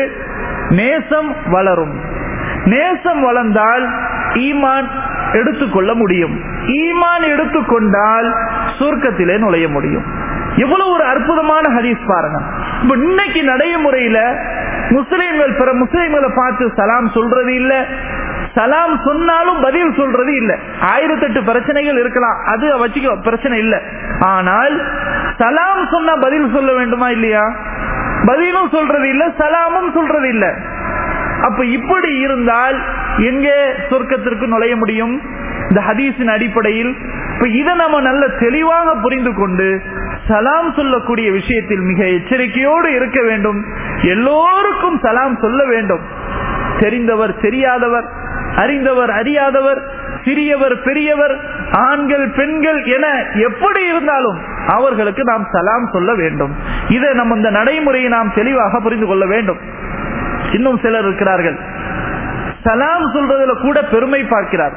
நேசம் வளரும். நேசம் வளர்ந்தால் ஈமான் எடுத்துக்கொள்ள முடியும். ஈமான் எடுத்துக்கொண்டால் சொர்க்கத்திலே நுழைய முடியும். எவ்வளவு ஒரு அற்புதமான ஹதீஸ் பாருங்க. இப்ப இன்னைக்கு நடைமுறையில முஸ்லிம்கள் பிற முஸ்லிம்களை பார்த்து சலாம் சொல்றது இல்ல, சலாம் சொன்னாலும் பதில் சொல்றது இல்ல. 1008 பிரச்சனைகள் இருக்கலாம், அது வச்சுக்க பிரச்சனை இல்ல. ஆனால் சலாம் சொன்னா பதில் சொல்ல வேண்டுமா இல்லையா? பதிலும் சொல்றது இல்ல, சலாமும் சொல்றது இல்ல. அப்ப இப்படி இருந்தால் எங்கே சொர்க்கத்திற்கு நுழைய முடியும்? இந்த ஹதீஸின் அடிப்படையில் இப்ப இதை நம்ம நல்ல தெளிவாக புரிந்து கொண்டு சலாம் சொல்லக்கூடிய விஷயத்தில் மிக எச்சரிக்கையோடு இருக்க வேண்டும். எல்லோருக்கும் சலாம் சொல்ல வேண்டும். தெரிந்தவர் தெரியாதவர், அறிந்தவர் அறியாதவர், சிறியவர் பெரியவர், ஆண்கள் பெண்கள் என எப்படி இருந்தாலும் அவர்களுக்கு நாம் சலாம் சொல்ல வேண்டும். இதை நம்ம இந்த நடைமுறையை நாம் தெளிவாக புரிந்து கொள்ள வேண்டும். இன்னும் சிலர் இருக்கிறார்கள், சலாம் சொல்றதுல கூட பெருமை பார்க்கிறார்.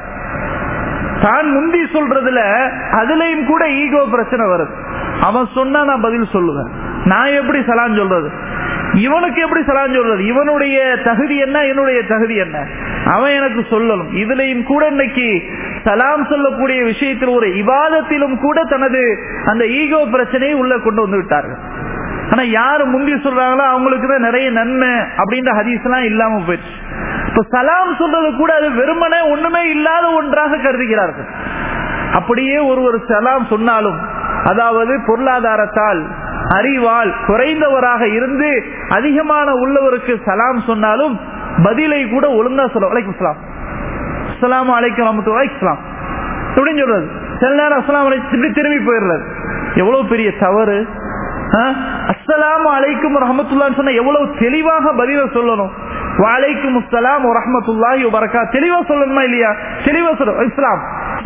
தான் முந்தி சொல்றதுல அதுலயும் கூட ஈகோ பிரச்சனை வருது. அவன் சொன்னா நான் பதில் சொல்லுவேன், நான் எப்படி சலாம் சொல்றது, இவனுக்கு எப்படி சலாம் சொல்றது, இவனுடைய தகுதி என்ன என்னுடைய தகுதி என்ன, அவன் எனக்கு சொல்லணும். இதுலயும் கூட இன்னைக்கு சலாம் சொல்லக்கூடிய விஷயத்தில் ஒரு இபாதத்திலும் கூட தனது அந்த ஈகோ பிரச்சனையை உள்ள கொண்டு வந்து விட்டார்கள். ஆனா யாரு முந்தி சொல்றாங்களோ அவங்களுக்கு தான் நிறைய நன்மை அப்படின்ற ஹதீஸ் எல்லாம் இல்லாம போயிடுச்சு. இப்ப சலாம் சொல்றது கூட அது வெறுமனே ஒண்ணுமே இல்லாத ஒன்றாக கருதுகிறார்கள். அப்படியே ஒரு சலாம் சொன்னாலும், அதாவது பொருளாதாரத்தால் அறிவால் குறைந்தவராக இருந்து அதிகமான உள்ளவருக்கு சலாம் சொன்னாலும் பதிலை கூட ஒழுங்கா சொல்ல, வலைக்கும் சலாம், அஸ்ஸலாமு அலைக்கும் வரஹ்மத்துல்லாஹி இஸ்லாம் இப்படின்னு சொல்றது. சில நேரம் அஸ்ஸலாமு அலைக்கும் இப்படி திரும்பி போயிடுறது. எவ்வளவு பெரிய தவறு! அஸ்ஸலாமு அலைக்கும் வரஹ்மத்துல்லாஹி சொன்னா எவ்வளவு தெளிவாக பதில சொல்லணும். வலைக்கும் அஸ்ஸலாம் வரஹ்மத்துல்லாஹி வபரகாத்துஹு தெளிவா சொல்லணுமா இல்லையா? தெளிவா சொல்லணும். இஸ்லாம்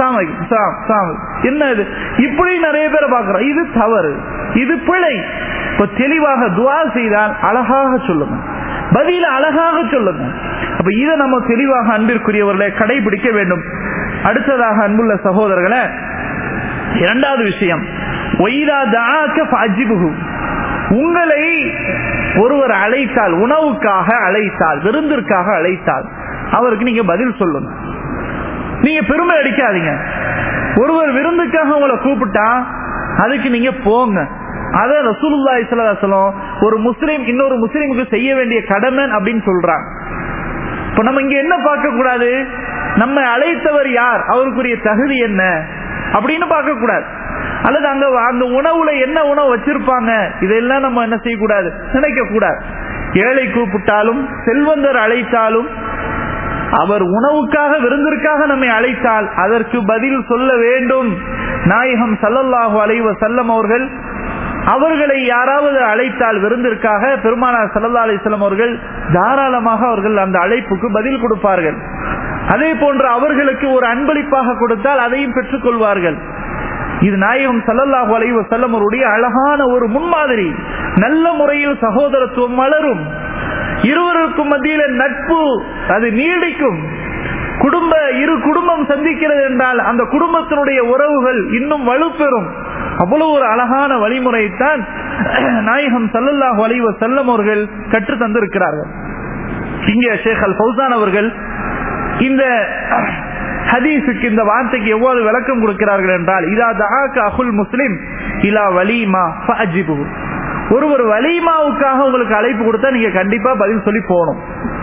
என்ன இது? இப்படி நிறைய பேரை பார்க்கிறோம். இது தவறு, இது பிழை. தெளிவாக துஆ செய்தால் அழகாக சொல்லுங்க, பதில அழகாக சொல்லுங்க. அப்ப இதை நம்ம தெளிவாக அன்பிற்குரியவர்களை கடைபிடிக்க வேண்டும். அடுத்ததாக அன்புள்ள சகோதரர்களே, இரண்டாவது விஷயம், ஒய்தா தஆக ஃபஅஜிபுஹு. உங்களை ஒருவர் அழைத்தால், உணவுக்காக அழைத்தால், விருந்திற்காக அழைத்தால் அவருக்கு நீங்க பதில் சொல்லுங்க. நீங்க பெருமை அடிக்காதீங்க. ஒருவர் விருந்துக்காக உங்களை கூப்பிட்டா அதுக்கு நீங்க போங்க. அத ரசூலுல்லாஹி ஸல்லல்லாஹு அலைஹி வஸல்லம் ஒரு முஸ்லிம் இன்னொரு முஸ்லிமுக்கு செய்ய வேண்டிய கடமை அப்படின்னு சொல்றாங்க. இப்ப நம்ம இங்க என்ன பார்க்க கூடாது, நம்ம அழைத்தவர் யார், அவருக்குரிய தகுதி என்ன அப்படின்னு பார்க்க கூடாது. அல்லது அந்த உணவுல என்ன உணவு வச்சிருப்பாங்க இதெல்லாம் நம்ம என்ன செய்யக்கூடாது, நினைக்க கூடாது. ஏழை கூப்பிட்டாலும் செல்வந்தர் அழைத்தாலும் அவர் உணவுக்காக விருந்திற்காக நம்மை அழைத்தால் அதற்கு பதில் சொல்ல வேண்டும். நாயகம் ஸல்லல்லாஹு அலைஹி வஸல்லம் அவர்களை யாராவது அழைத்தால் விருந்திற்காக, பெருமானார் ஸல்லல்லாஹு அலைஹி வஸல்லம் அவர்கள் தாராளமாக அவர்கள் அந்த அழைப்புக்கு பதில் கொடுப்பார்கள். அதே போன்று அவர்களுக்கு ஒரு அன்பளிப்பாக கொடுத்தால் அதையும் பெற்றுக் கொள்வார்கள். இது நாயகம் ஸல்லல்லாஹு அலைஹி வஸல்லம் அவருடைய அழகான ஒரு முன்மாதிரி. நல்ல முறையில் சகோதரத்துவம் வளரும், இருவருக்கும் மத்தியில நட்பு அது நீடிக்கும். இரு குடும்பம் சந்திக்கிறது என்றால் அந்த குடும்பத்தினுடைய உறவுகள் இன்னும் வலுப்பெறும். அவ்வளவு ஒரு அழகான வழிமுறைத்தான் நாயகம் ஸல்லல்லாஹு அலைஹி வஸல்லம் அவர்கள் கற்று தந்திருக்கிறார்கள். இங்கே ஷேக் அல் ஃபௌசான் அவர்கள் இந்த ஹதீஸுக்கு, இந்த வார்த்தைக்கு எவ்வாறு விளக்கம் கொடுக்கிறார்கள் என்றால், இதா தஆக அஹுல் முஸ்லிம் இலா வலீமா ஃபஅஜிபு. ஒருவர் வலீமாவுக்காக உங்களுக்கு அழைப்பு கொடுத்தா நீங்க கண்டிப்பா பதில் சொல்லி போகணும்.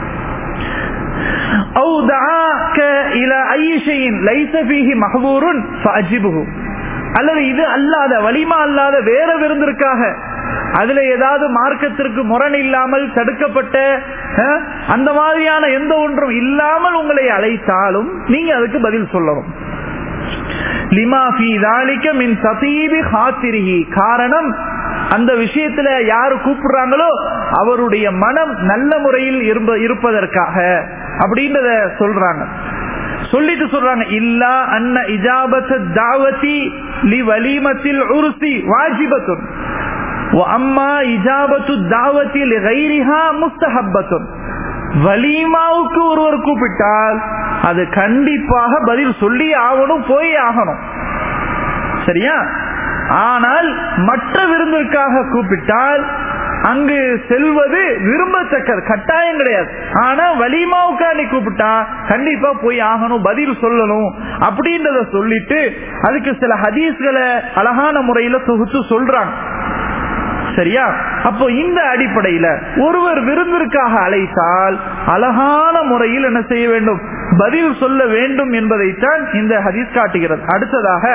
அவு தஆக இலா ஐ ஷைஇன் லைஸ ஃபீஹி மஹ்பூருன் ஃபஅஜிபு. அல்லது இது அல்லாத, வலிமா அல்லாத வேற விருந்திற்காக, அதுல ஏதாவது மார்க்கத்திற்கு முரண் இல்லாமல் தடுக்கப்பட்ட அந்த மாதிரியான எந்த ஒன்றும் இல்லாமல் உங்களை அழைத்தாலும் நீங்க அதுக்கு பதில் சொல்லணும். லிமா ஃபீ ذلك மின் ததீபி ஹாத்திரிஹி. காரணம், அந்த விஷயத்துல யாரு கூப்பிடுறாங்களோ அவருடைய மனம் நல்ல முறையில் இருப்பதற்காக அப்படின்றத சொல்றாங்க. சொல்லிட்டு சொல்றாங்க, இல்லா அன்ன இஜாபத் தாவதி லி வலீமத்தில் உர்சி வாஜிபத்துன் வ அம்மா இஜாபத்து தாவதி லி கைரிஹா முஸ்தஹப்பத்துன். வலீமாவுக்கு ஒருவர் கூப்பிட்டால் அது கண்டிப்பாக பதில் சொல்லி ஆகணும், போய் ஆகணும், சரியா? ஆனால் மற்ற விருந்திற்காக கூப்பிட்டால் அங்கு செல்வது விரும்பத்தக்கது, கட்டாயம் கிடையாது. ஆனா வலிமாவுக்காண்டி கூப்பிட்டா கண்டிப்பா போய் ஆகணும், பதில் சொல்லணும் அப்படின்றத சொல்லிட்டு அதுக்கு சில ஹதீஸ்களை அழகான முறையில தொகுத்து சொல்றாங்க, சரியா? அப்போ இந்த அடிப்படையில ஒருவர் விருந்திற்காக அழைத்தால் அழகான முறையில் என்ன செய்ய வேண்டும், பதில் சொல்ல வேண்டும் என்பதைத்தான் இந்த ஹதீஸ் காட்டுகிறது. அடுத்ததாக,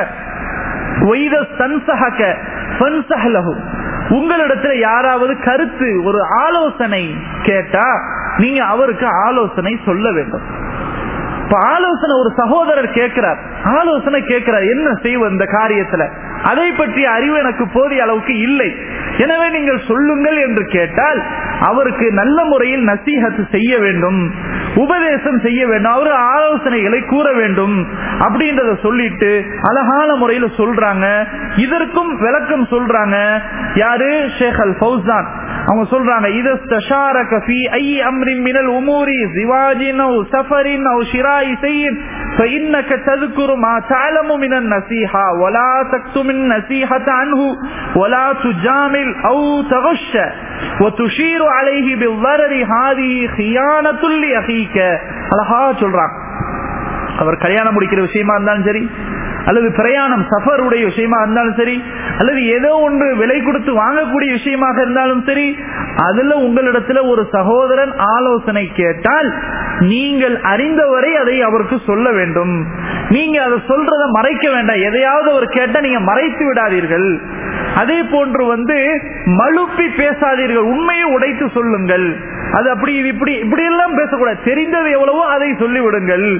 உங்களிடத்துல யாராவது கருத்து, ஒரு ஆலோசனை கேட்டா நீங்க அவருக்கு ஆலோசனை சொல்ல வேண்டும். இப்ப ஆலோசனை ஒரு சகோதரர் கேட்கிறார், ஆலோசனை கேட்கிறார், என்ன செய்வது இந்த காரியத்துல, அதை பற்றிய அறிவு எனக்கு போதிய அளவுக்கு இல்லை, எனவே நீங்கள் சொல்லுங்கள் என்று கேட்டால் அவருக்கு நல்ல முறையில் நசீஹத் செய்ய வேண்டும், உபதேசம் செய்ய வேண்டும், அவரு ஆலோசனைகளை கூற வேண்டும் அப்படின்றத சொல்லிட்டு அழகான முறையில் சொல்றாங்க. இதற்கும் விளக்கம் சொல்றாங்க யாரு? ஷேக் அல் ஃபௌசான். அவங்க சொல்றாங்க, இதஸ்தஷாரக ஃபீ ஐ அம்ரின் மினல் உமூரி ஜிவாஜின் அவ் சஃபரின் அவ் ஷிராஇ ஷைஇன் ஃபஇன்னக தذكر ما تعلم من النصيحة ولا تكتم النصيحة عنه ولا تجامل أو تغش وتشير عليه بالضرر هذه خيانة لأخيك. அழகா சொல்றாங்க. அவர் கல்யாணம் முடிக்கிற விஷயமா இருந்தாலும் சரி, அல்லது பிரயாணம் சஃபருடைய விஷயமா இருந்தாலும் சரி, அல்லது ஏதோ ஒன்று விலை கொடுத்து வாங்கக்கூடிய விஷயமாக இருந்தாலும் சரி, அதுல உங்களிடத்துல ஒரு சகோதரன் ஆலோசனை கேட்டால் நீங்கள் அறிந்தவரை அதை அவருக்கு சொல்ல வேண்டும். நீங்க அதை சொல்றத மறைக்க வேண்டாம். எதையாவது அவர் கேட்டா நீங்க மறைத்து விடாதீர்கள். அதே போன்று மழுப்பி பேசாதீர்கள், உண்மையை உடைத்து சொல்லுங்கள். அது அப்படி இப்படி எல்லாம் பேசக்கூடாது. தெரிந்தது எவ்வளவோ அதை சொல்லிவிடுங்கள்.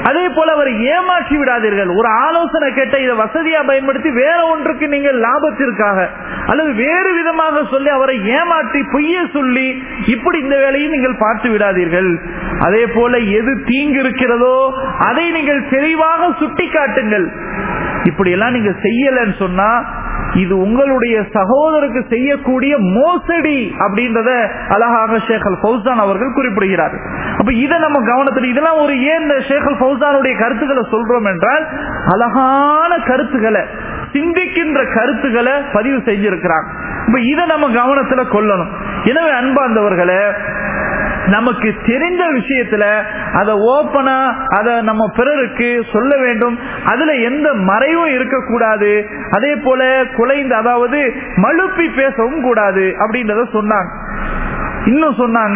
அதே போல அவரை ஏமாற்றி விடாதீர்கள். ஒரு ஆலோசனை கேட்ட இதை வசதியா பயன்படுத்தி வேற ஒன்றுக்கு நீங்கள் லாபத்திற்காக அல்லது வேறு விதமாக சொல்லி அவரை ஏமாற்றி பொய்ய சொல்லி இப்படி இந்த வேலையை நீங்கள் பார்த்து விடாதீர்கள். அதே போல எது தீங்கு இருக்கிறதோ அதை நீங்கள் தெளிவாக சுட்டி காட்டுங்கள். இப்படி எல்லாம் நீங்க செய்யலன்னு சொன்னா இது உங்களுடைய சகோதரருக்கு செய்யக்கூடிய மோசடி அப்படின்றத அழகாக ஷேக் அல் ஃபௌசான் அவர்கள் குறிப்பிடுகிறார். அப்ப இதை நம்ம கவனத்தில் இதெல்லாம் ஒரு ஏன் ஷேக் அல் ஃபௌசானுடைய கருத்துக்களை சொல்றோம் என்றால் அழகான கருத்துக்களை சிந்திக்கின்ற கருத்துக்களை பதிவு செஞ்சிருக்கிறாங்க. இப்ப இதை நம்ம கவனத்துல கொள்ளணும். எனவே அன்பார்ந்தவர்களே, நமக்கு தெரிந்த விஷயத்துல அதை ஓப்பனா அதை நம்ம பிறருக்கு சொல்ல வேண்டும். அதுல எந்த மறைவும் இருக்கக்கூடாது. அதே போல குலைந்து அதாவது மழுப்பி பேசவும் கூடாது அப்படின்றத சொன்னாங்க. இன்னும் சொன்னாங்க,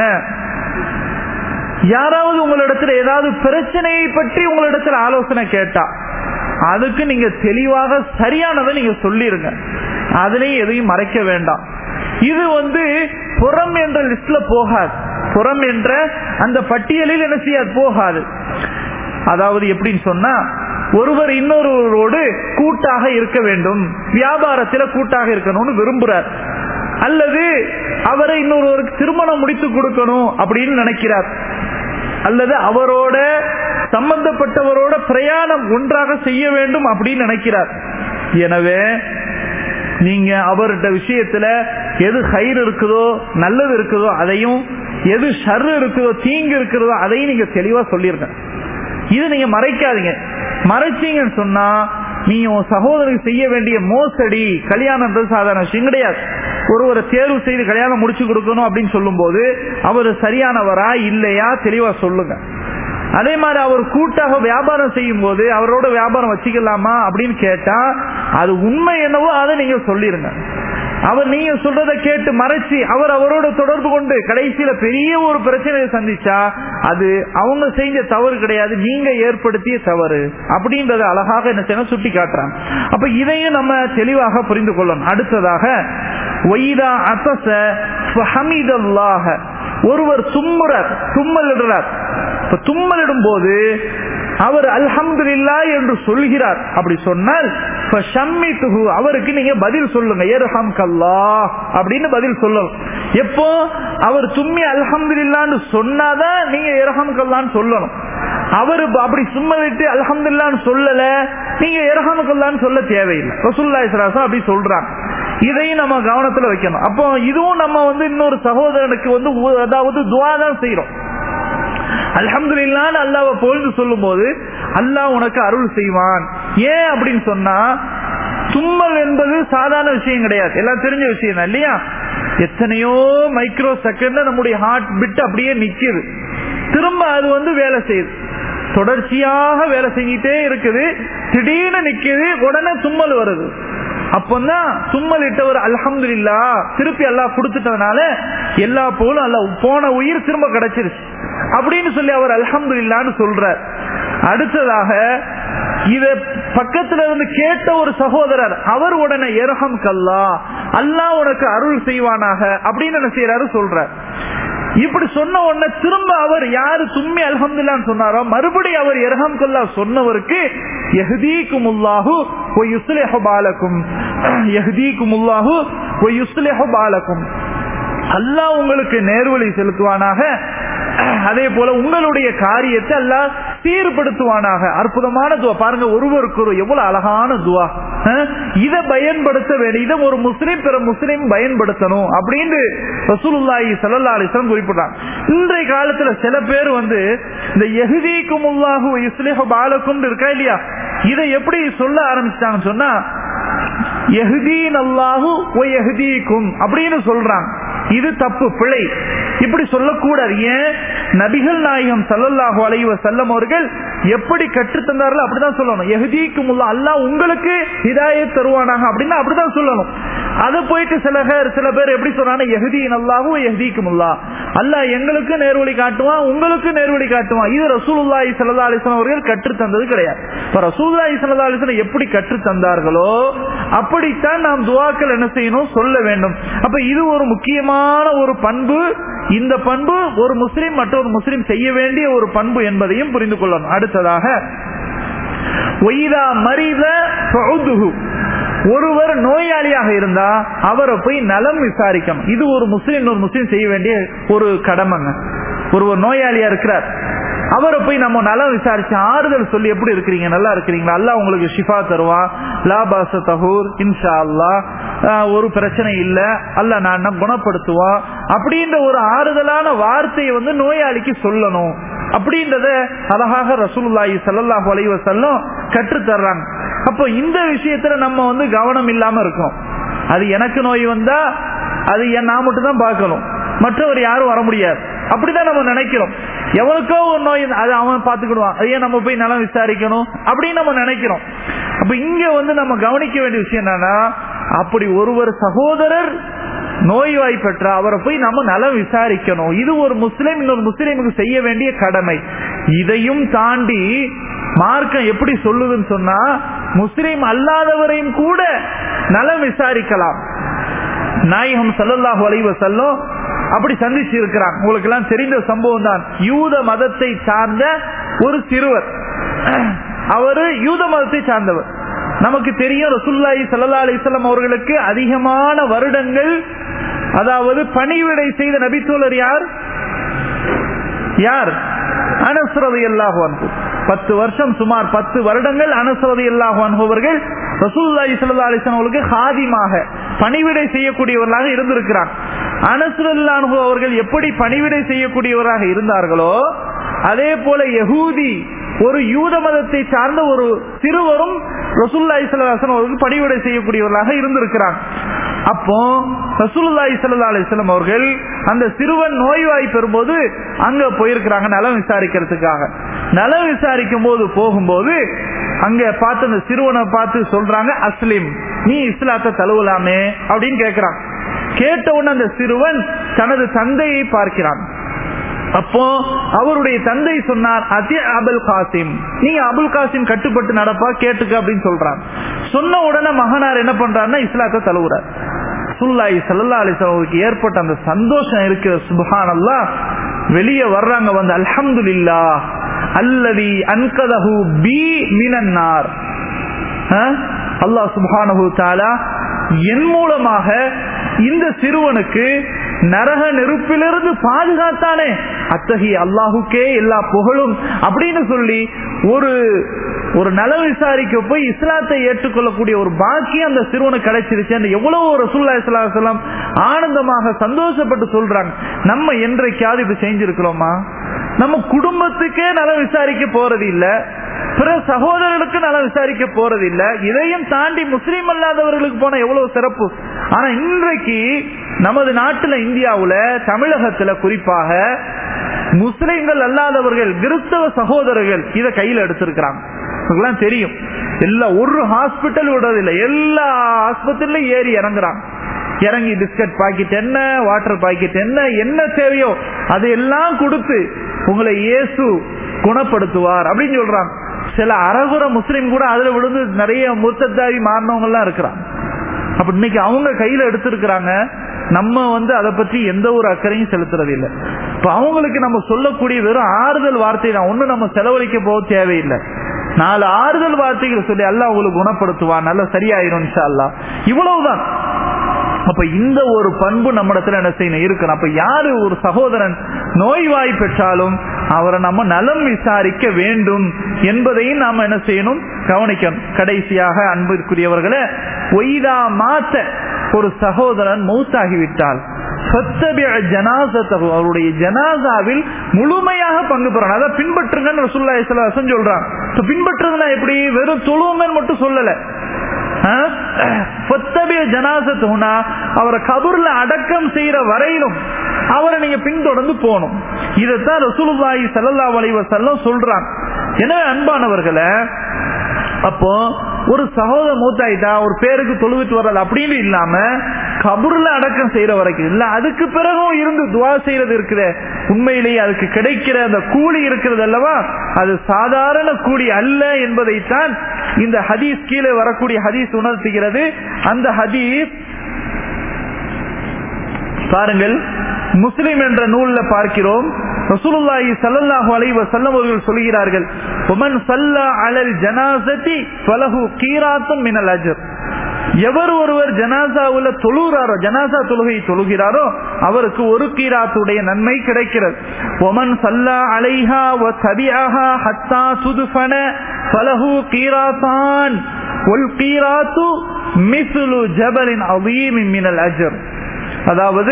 யாராவது உங்களிடத்துல ஏதாவது பிரச்சனையை பற்றி உங்களிடத்துல ஆலோசனை கேட்டா அதுக்கு நீங்க தெளிவாக சரியானதை நீங்க சொல்லிருங்க. அதுலயும் எதையும் மறைக்க வேண்டாம். இது புறம் என்ற லிஸ்ட்ல போகாது. புறம் என்ற அந்த பட்டியலில் என்ன செய்யாது, போகாது. அதாவது எப்படின்னு சொன்னா, ஒருவர் இன்னொருவரோடு கூட்டாக இருக்க வேண்டும், வியாபாரத்தில் கூட்டாக இருக்கணும்னு விரும்புறார், அல்லது அவரை இன்னொருவருக்கு திருமணம் முடித்து கொடுக்கணும் அப்படின்னு நினைக்கிறார், அல்லது அவரோட சம்பந்தப்பட்டவரோட பிரயாணம் ஒன்றாக செய்ய வேண்டும் அப்படின்னு நினைக்கிறார். எனவே நீங்க அவர்கிட்ட விஷயத்துல எது ஹைர் இருக்குதோ நல்லது இருக்குதோ அதையும், எது ஷர் இருக்குதோ தீங்கு இருக்கிறதோ அதையும் நீங்க தெளிவா சொல்லிருங்க. இது நீங்க மறைக்காதீங்க. மறைச்சீங்கன்னு சொன்னா நீங்க உன் சகோதரருக்கு செய்ய வேண்டிய மோசடி. கல்யாணம் சாதாரண விஷயம் கிடையாது. ஒருவரை தேர்வு செய்து கல்யாணம் முடிச்சு கொடுக்கணும் அப்படின்னு சொல்லும் போது அவர் சரியானவரா இல்லையா தெளிவா சொல்லுங்க. அதே மாதிரி அவர் கூட்டாக வியாபாரம் செய்யும் போது அவரோட வியாபாரம் வச்சுக்கலாமா அப்படின்னு கேட்டா அது உண்மை என்னவோ அதை நீங்க சொல்லிருங்க. அவர் நீங்க சொல்றதை கேட்டு மறைச்சு அவர் அவரோட தொடர்பு கொண்டு கடைசியில பெரிய ஒரு பிரச்சனையை சந்திச்சா அது அவங்க செஞ்ச தவறு கிடையாது, நீங்க ஏற்படுத்திய தவறு அப்படின்றத அழகாக என்ன செய்யணும் சுட்டி காட்டுறாங்க. அப்ப இதையும் நம்ம தெளிவாக புரிந்து கொள்ளணும். அடுத்ததாக ஒய்தா அத்தஸ ஃபஹமிதல்லாஹ, ஒருவர் தும்மலிடுறார். தும்மலிடும் போது அவர் அல்ஹம்துலில்லாஹ் என்று சொல்கிறார். அப்படி சொன்னால் அவருக்கு நீங்க பதில் சொல்லுங்க, யர்ஹம்கல்லாஹ் அப்படின்னு பதில் சொல்லணும். எப்போ அவர் தும்மி அல்ஹம்துலில்லாஹ்னு சொன்னாதான் நீங்க யர்ஹம்கல்லாஹ்னு சொல்லணும். அவர் அப்படி சும்மலிட்டு அல்ஹம்துலில்லாஹ்னு சொல்லல, நீங்க யர்ஹம்கல்லாஹ்னு சொல்ல தேவையில்லை. ரசூலுல்லாஹி ஸல்லல்லாஹு அலைஹி வஸல்லம் அப்படி சொல்றாங்க. இதையும் நம்ம கவனத்துல வைக்கணும். அப்போ இதுவும் நம்ம இன்னொரு சகோதரனுக்கு அதாவது துஆ தான் செய்யறோம். அல்ஹம்துலில்லாஹ் அல்லாஹ்வை புகழ்ந்து சொல்லும் போது அல்லாஹ் உனக்கு அருள் செய்வான். ஏன் அப்படின்னு சொன்னா தும்மல் என்பது சாதாரண விஷயம் கிடையாது, எல்லாம் தெரிஞ்ச விஷயம் தான் இல்லையா? எத்தனையோ மைக்ரோ செகண்ட்ல நம்முடைய ஹார்ட் பிட் அப்படியே நிக்குது, திரும்ப அது வேலை செய்யுது, தொடர்ச்சியாக வேலை செஞ்சிட்டே இருக்குது, திடீர்னு நிக்குது, உடனே தும்மல் வருது. அப்பதான் தும்மல் இட்டவர் அல்ஹம்துலில்லாஹ் திருப்பி அல்லாஹ் கொடுத்துட்டதுனால எல்லா போலும் அல்லாஹ் போன உயிர் திரும்ப கிடைச்சிருச்சு அப்படின்னு சொல்லி அவர் அல்ஹம்துலில்லாஹ்னு சொல்றார். அடுத்ததாக இத பக்கத்துல இருந்து கேட்ட ஒரு சகோதரர் அவர் உடனே யர்ஹம்கல்லாஹ் அல்லாஹ் உனக்கு அருள் செய்வானாக அப்படின்னு என்ன செய்யறாரு சொல்றார். இப்படி சொன்ன உடனே திரும்ப அவர் யாரு தும்மி அல்ஹம்துலில்லாஹ் சொன்னாரோ மறுபடியும் அவர் யர்ஹம்கல்லாஹ் சொன்னவருக்கு யஹ்தீகுமுல்லாஹு வ யுஸ்லிஹு பாலக்கும், யஹ்தீகுமுல்லாஹு வ யுஸ்லிஹு பாலக்கும், அல்லாஹ் உங்களுக்கு நேர்வழி செலுத்துவானாக, அதே போல உங்களுடைய காரியத்தை அல்லாஹ் சீர்படுத்துவானாக. அற்புதமான துவா பாருங்க, ஒருவருக்கு எவ்வளவு அழகான துவா. இதை பயன்படுத்த வேண்டும், இதை ஒரு முஸ்லிம் பிற முஸ்லிம் பயன்படுத்தணும் அப்படின்னு ரசூலுல்லாஹி ஸல்லல்லாஹு அலைஹி வஸல்லம் குறிப்பிட்டாங்க. இன்றைய காலத்துல சில பேர் இந்த யஹ்தீகுமுல்லாஹு வ யுஸ்லிஹு பாலக்கும் இருக்கா இல்லையா, இதை எப்படி சொல்ல ஆரம்பிச்சாங்கன்னு சொன்னா யஹ்தீனல்லாஹு வ யஹ்தீக்கும் அப்படின்னு சொல்றாங்க. இது தப்பு, பிழை, இப்படி சொல்லக்கூடாது. ஏன்? நபிகள் நாயகம் ஸல்லல்லாஹு அலைஹி வஸல்லம் அவர்கள் எப்படி கற்றுத் தந்தார்கள் அப்படிதான் சொல்லணும். யஹ்தீக்குமுல்லாஹ் அல்லாஹ் உங்களுக்கு ஹிதாயத் தருவானாக அப்படின்னா அப்படிதான் சொல்லணும். அதை போயிட்டு சில பேர் எப்படி சொன்னாங்க, யஹ்தீனல்லாஹு வ யஹ்தீக்குமுல்லாஹ் அல்லாஹ் எங்களுக்கு நேர்வழி காட்டுவான் உங்களுக்கு நேர்வழி காட்டுவான். இது ரசூலுல்லாஹி ஸல்லல்லாஹு அலைஹி வஸல்லம் அவர்கள் கற்றுத் தந்தது கிடையாது. இப்ப ரசூலுல்லாஹி ஸல்லல்லாஹு அலைஹி வஸல்லம் எப்படி கற்றுத் தந்தார்களோ அப்படித்தான் நாம் துஆக்கள் என்ன செய்யணும், சொல்ல வேண்டும். அப்ப இது ஒரு முக்கியமான ஒரு பண்பு. இந்த பண்பு ஒரு முஸ்லிம் மற்றொரு முஸ்லிம் செய்ய வேண்டிய ஒரு பண்பு என்பதையும் புரிந்து கொள்ளணும். அடுத்ததாக ஒய்தா மரித ஃபஉதுஹு, ஒருவர் நோயாளியாக இருந்தா அவரை போய் நலம் விசாரிக்கணும். இது ஒரு முஸ்லிம் செய்ய வேண்டிய ஒரு கடமைங்க. ஒருவர் நோயாளியா இருக்கிறார், அவரை போய் நம்ம நலம் விசாரிச்சு ஆறுதல் சொல்லி எப்படி இருக்கிறீங்க, நல்லா இருக்கிறீங்களா, அல்லாஹ் உங்களுக்கு ஷிஃபா தருவான், லா பாஸ தஹூர் இன்ஷா அல்லாஹ், ஒரு பிரச்சனை இல்ல, அல்லாஹ் நான் குணப்படுத்துவான் அப்படின்ற ஒரு ஆறுதலான வார்த்தையை வந்து நோயாளிக்கு சொல்லணும். அப்படின்றத அழகாக ரசூலுல்லாஹி ஸல்லல்லாஹு அலைஹி வஸல்லம் கற்று தர்றாங்க. அப்போ இந்த விஷயத்துல நம்ம வந்து கவனம் இல்லாம இருக்கோம். அது எனக்கு நோய் வந்தா அது நான் மட்டும் தான் பார்க்கணும், மற்றவர் யாரும் வர முடியாது, அப்படிதான் நம்ம நினைக்கிறோம். எவனுக்கோ ஒரு நோய் அது அவன் பார்த்துக்கிடுவான், அதையே நம்ம போய் நலம் விசாரிக்கணும் அப்படின்னு நம்ம நினைக்கிறோம். அப்ப இங்க வந்து நம்ம கவனிக்க வேண்டிய விஷயம் என்னன்னா, அப்படி ஒருவர் சகோதரர் நோய்வாய்ப்பற்ற அவரை போய் நம்ம நலம் விசாரிக்கணும். இது ஒரு முஸ்லிம் இன்னொரு முஸ்லிமுக்கு செய்ய வேண்டிய கடமை. இதையும் தாண்டி மார்க்கம் எப்படி சொல்லுதுன்னு சொன்னா, முஸ்லிம் அல்லாதவரையும் கூட நலம் விசாரிக்கலாம். நாயகம் ஸல்லல்லாஹு அலைஹி வஸல்லம் அப்படி சந்திச்சு இருக்கிறாங்க. உங்களுக்கு எல்லாம் தெரிந்த சம்பவம் தான். யூத மதத்தை சார்ந்த ஒரு சிறுவர், அவரு யூத மதத்தை சார்ந்தவர். நமக்கு தெரியும் ரசூலுல்லாஹி ஸல்லல்லாஹு அலைஹி வஸல்லம் அவர்களுக்கு அதிகமான வருடங்கள், அதாவது பணிவிடை செய்த நபித்தோழர் யார்? அனஸ் ரலியல்லாஹு அன்ஹு. 10 வருஷம், சுமார் 10 வருடங்கள் அனஸ் ரலியல்லாஹு அன்ஹு அவர்கள் ரசூலுல்லாஹி ஸல்லல்லாஹு அலைஹி வஸல்லம் அவர்களுக்கு ஹாதிமாக பணிவிடை செய்யக்கூடியவர்களாக இருந்திருக்கிறார். அனஸ் ரலியல்லாஹு அன்ஹு அவர்கள் எப்படி பணிவிடை செய்யக்கூடியவராக இருந்தார்களோ அதே போல யஹூதி ஒரு யூத மதத்தை சார்ந்த ஒரு சிறுவரும் ரசூலுல்லாஹி ஸல்லல்லாஹு அலைஹி வஸல்லம் அவர்களுக்கு பணிவிடை செய்யக்கூடியவர்களாக இருந்திருக்கிறார். அப்போ ரசூலுல்லாஹி ஸல்லல்லாஹு அலைஹி வஸல்லம் அவர்கள் அந்த சிறுவன் நோய்வாய் பெறும்போது அங்க போயிருக்கிறாங்க நலம் விசாரிக்கிறதுக்காக. நலம் விசாரிக்கும் போது போகும்போது அங்க பார்த்து அந்த சிறுவனை பார்த்து சொல்றாங்க, அஸ்லிம், நீ இஸ்லாத்தை தழுவலாமே அப்படின்னு கேட்கிறான். கேட்ட உடனே அந்த சிறுவன் தனது தந்தையை பார்க்கிறான். அப்போ அவருடைய தந்தை சொன்னார், அதி அபுல் காசிம், நீ அபுல் காசிம் கட்டுப்பட்டு நடப்பா, கேட்டுக்க அப்படின்னு சொல்றான். சொன்ன உடனே மகனார் என்ன பண்றாருன்னா இஸ்லாத்தை தழுவுறார். ரசூலுல்லாஹி ஸல்லல்லாஹு அலைஹி வஸல்லம் ஏற்பட்ட அந்த சந்தோஷம் இருக்கு, சுப்ஹானல்லாஹ். வெளியே வர்றாங்க, வந்து அல்ஹம்துலில்லாஹ் அல்லதி அன்கதஹு பி மினன் நார். அல்லாஹ் சுப்ஹானஹு தஆலா என் மூலமாக இந்த சிறுவனுக்கு நரக நெருப்பிலிருந்து பாதுகாத்தானே, அத்தகைய அல்லாஹுக்கே எல்லா புகழும் அப்படின்னு சொல்லி ஒரு நல விசாரிக்க போய் இஸ்லாத்தை ஏற்றுக்கொள்ளக்கூடிய ஒரு பாக்கியம் அந்த சிறுவனுக்கு கிடைச்சிருச்சு. எவ்வளவு ரசூலுல்லாஹி ஸல்லல்லாஹு அலைஹி வஸல்லம் ஆனந்தமாக சந்தோஷப்பட்டு சொல்றாங்க. நம்ம என்றைக்காவது இப்ப செஞ்சிருக்கிறோமா? நம்ம குடும்பத்துக்கே நல விசாரிக்க போறது இல்ல, பிற சகோதரர்களுக்கு நல விசாரிக்க போறது இல்ல, இதையும் தாண்டி முஸ்லீம் அல்லாதவர்களுக்கு போன எவ்வளவு சிறப்பு. ஆனா இன்றைக்கு நமது நாட்டுல, இந்தியாவுல, தமிழகத்துல குறிப்பாக முஸ்லிம்கள் அல்லாதவர்கள், கிறிஸ்தவ சகோதரர்கள் இதை கையில எடுத்திருக்கிறாங்க. தெரியும், எல்லா ஒரு ஹாஸ்பிட்டல் விடுறதில்லை, எல்லா ஆஸ்பத்திரியிலும் ஏறி இறங்குறாங்க. இறங்கி பிஸ்கட் பாக்கெட் என்ன, வாட்டர் பாக்கெட் என்ன தேவையோ அதையெல்லாம் கொடுத்து உங்களை இயேசு குணப்படுத்துவார் அப்படின்னு சொல்றாங்க. சில அரகுர முஸ்லிம் கூட அதுல விழுந்து நிறைய முர்த்தத்தாவி மாறினவங்க எல்லாம் இருக்கிறாங்க. அப்ப இன்னைக்கு அவங்க கையில எடுத்திருக்கிறாங்க. நம்ம அதை பற்றி எந்த ஒரு அக்கறையும் செலுத்துறது இல்லை. இப்ப அவங்களுக்கு நம்ம சொல்லக்கூடிய வெறும் ஆறுதல் வார்த்தை தான், ஒண்ணு நம்ம செலவழிக்க போக தேவையில்லை. 4 ஆறுதல் வார்த்தைகள் சொல்லி அல்லாஹ் உங்களுக்கு குணப்படுத்துவான், நல்லா சரியாயிரும் இன்ஷா அல்லாஹ், இவ்வளவுதான். அப்ப இந்த ஒரு பண்பு நம்மிடத்துல என்ன செய்யணும், இருக்கணும். அப்ப யாரு ஒரு சகோதரன் நோய்வாய் பெற்றாலும் அவரை நம்ம நலம் விசாரிக்க வேண்டும் என்பதையும் நாம என்ன செய்யணும், கவனிக்கணும். கடைசியாக அன்பிற்குரியவர்களே, ஒய்தா மாத்த ஒரு சகோதரன் மௌத்தாகிவிட்டால் அவருடைய ஜனாசாவில் முழுமையாக பங்கு பெறணும். அதை பின்பற்றுங்கன்னு ரசூலுல்லாஹி ஸல்லல்லாஹு அலைஹி வஸல்லம் சொல்றாங்க. பின்பற்றுதுன்னா எப்படி, வெறும் தொழுவுங்கன்னு மட்டும் சொல்லல. அவரை கபர்ல அடக்கம் செய்யற வரையிலும் அவரை நீங்க பின்தொடர்ந்து போகணும். இதைத்தான் ரசூலுல்லாஹி ஸல்லல்லாஹு அலைஹி வஸல்லம் சொல்றாங்க. எனவே அன்பானவர்களே, அப்போ ஒரு சகோதரர் மூத்தாயிட்டா ஒரு பேருக்கு தொழுவிட்டு வர்றது அப்படின்னு இல்லாம கபூர்ல அடக்கம் செய்யற வரைக்கும் இல்ல, அதுக்கு பிறகும் இருந்து துவா செய்யறது இருக்குது. உண்மையிலேயே அதுக்கு கிடைக்கிற அந்த கூலி இருக்கிறது அல்லவா, அது சாதாரண கூலி அல்ல என்பதைத்தான் இந்த ஹதீஸ் கீழே வரக்கூடிய ஹதீஸ் உணர்த்துகிறது. அந்த ஹதீஸ் பாருங்கள், முஸ்லிம் என்ற நூல்ல பார்க்கிறோம். ரசூலுல்லாஹி ஸல்லல்லாஹு அலைஹி வஸல்லம் அவர்கள் சொல்கிறார்கள், "வமன் ஸல்லா அலல் ஜனாஸதி ஃபலஹு கீராத்துன் மினல் அஜ்ர்." எவர் ஒருவர் ஜனாசாவுல தொழுகிறாரோ, ஜனாசா தொழுகை தொழுகிறாரோ அவருக்கு ஒரு கீராத்துடைய நன்மை கிடைக்கிறது. "வமன் ஸல்லா அலைஹா வ தபிஅஹா ஹத்தா துத்ஃபன ஃபலஹு கீராத்தான் வல் கீராத்து மிஸ்லு ஜபலின் அதீம் மினல் அஜ்ர்." அதாவது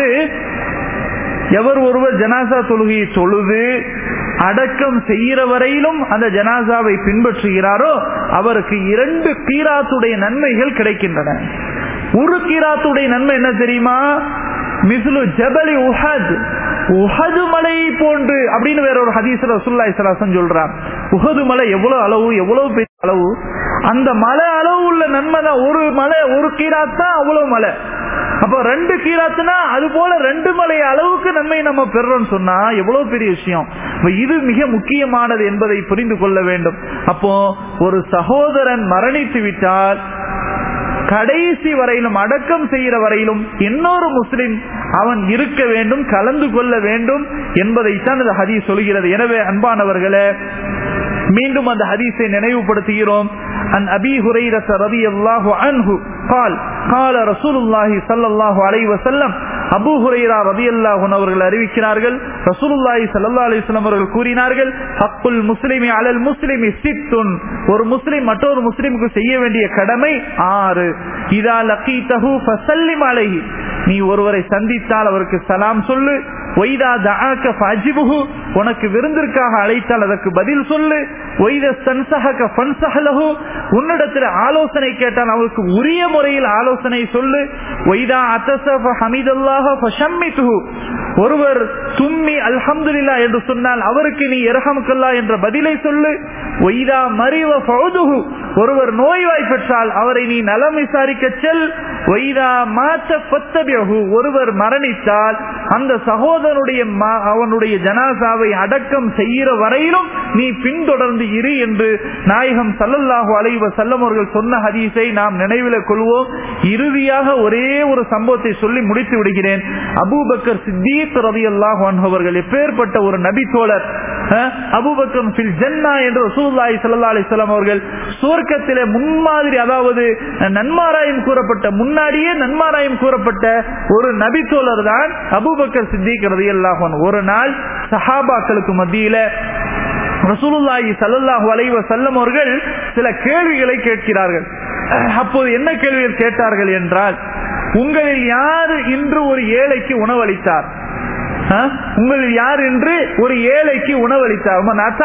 எவர் ஒருவர் ஜனாசா தொழுகையை தொழுது அடக்கம் செய்கிற வரையிலும் அந்த ஜனாசாவை பின்பற்றுகிறாரோ அவருக்கு 2 கீராத்துடைய நன்மைகள் கிடைக்கின்றன. ஒரு கீராத்துடைய நன்மை என்ன தெரியுமா? மிஸ்லு ஜபலி உஹத், உஹது மலை போன்று அப்படின்னு வேற ஒரு ஹதீஸ்ல ரசூலுல்லாஹி ஸல்லல்லாஹு அலைஹி வஸல்லம் சொல்றார். உஹது மலை எவ்வளவு அளவு, எவ்வளவு பெரிய அளவு, அந்த மலை அளவு உள்ள நன்மை தான். ஒரு மலை, ஒரு கீராத் தான் அவ்வளவு மலை. அப்ப 2 கீராத்துனா அது போல 2 மலை அளவுக்கு நன்மை நம்ம பெறோம்னு சொன்னா எவ்வளவு பெரிய விஷயம். இது மிக முக்கியமானது என்பதை புரிந்து கொள்ள வேண்டும். அப்போ ஒரு சகோதரன் மரணித்து விட்டால் கடைசி வரையிலும், அடக்கம் செய்கிற வரையிலும் இன்னொரு முஸ்லிம் அவன் இருக்க வேண்டும், கலந்து கொள்ள வேண்டும் என்பதைத்தான் இந்த ஹதீஸ் சொல்கிறது. எனவே அன்பானவர்களே, மீண்டும் அந்த ஹதீஸை நினைவுபடுத்துகிறோம். அன் அபீ ஹுரைரஹ் ரலியல்லாஹு அன்ஹு قال قال رسول الله صلى الله عليه وسلم. அபூ ஹுரைரா ரலியல்லாஹு அன்ஹு அவர்கள் அறிவிக்கிறார்கள், ரசூலுல்லாஹி ஸல்லல்லாஹு அலைஹி வஸல்லம் அவர்கள் கூறினார்கள், ஹக்குல் முஸ்லிமி அலல் முஸ்லிமி சித்துன். ஒரு முஸ்லிம் மற்றொரு முஸ்லிமுக்கு செய்ய வேண்டிய கடமை 6. இதா லகீதஹு ஃபஸல்லிம் அலைஹி. நீ ஒருவரை சந்தித்தால் அவருக்கு சலாம் சொல்லு. வைதா தஆக ஃபஅஜிபுஹு. உனக்கு விருந்திற்காக அழைத்தால் அதற்கு பதில் சொல்லு. வைதா ஸ்தன்ஸஹக ஃபன்ஸஹலஹு. உன்னிடத்தில் ஆலோசனை கேட்டால் அவருக்கு உரிய முறையில் ஆலோசனை சொல்லு. வைதா அத்தஸஃப ஹமிதல்லாஹ ஃபஷம்மிதுஹு. ஒருவர் தும்மி அல்ஹம்துலில்லாஹ் என்று சொன்னால் அவருக்கு நீ இர்ஹமுக்கல்லாஹ் என்ற பதிலை சொல்லு. வைதா மரிவ ஃபஉதுஹு. ஒருவர் நோய்வாய்ப்பட்டால் அவரை நீ நலம் விசாரிக்க செல். வைதா மாத ஃபத்தபிஹு. ஒருவர் மரணித்தால் அந்த சகோதரனுடைய அவனுடைய ஜனாசாவை அடக்கம் செய்கிற வரையிலும் நீ பின்தொடர்ந்து இரு என்று நாயகம் ஸல்லல்லாஹு அலைஹி வஸல்லம் அவர்கள் சொன்ன ஹதீஸை நாம் நினைவில் கொள்வோம். இறுதியாக ஒரே ஒரு சம்பவத்தை சொல்லி முடித்து விடுகிறேன். அபூபக்கர் சித்தீக் ரலியல்லாஹு அன்ஹு அவர்கள் எப்பேற்பட்ட ஒரு நபி தோழர். அபூபக்கர் ஃபில் ஜன்னா என்று ரசூலுல்லாஹி ஸல்லல்லாஹு அலைஹி வஸல்லம் அவர்கள் சுவர்க்கத்திலே முன்மாதிரி, அதாவது நன்மாராயம் கூறப்பட்ட, முன்னாடியே நன்மாராயம் கூறப்பட்ட ஒரு நபி தோழர் தான் அபூபக்கர் சித்தீக் ரலியல்லாஹு அன்ஹு. ஒரு நாள் சஹாபாக்களுக்கு மத்தியில ரசூலுல்லாஹி ஸல்லல்லாஹு அலைஹி வஸல்லம் அவர்கள் சில கேள்விகளை கேட்கிறார்கள். அப்போது என்ன கேள்விகள் கேட்டார்கள் என்றால், உங்களில் யார் இன்று ஒரு ஏழைக்கு உணவளித்தார்? உங்களில் யார் என்று ஒரு ஏழைக்கு உணவளித்தார்?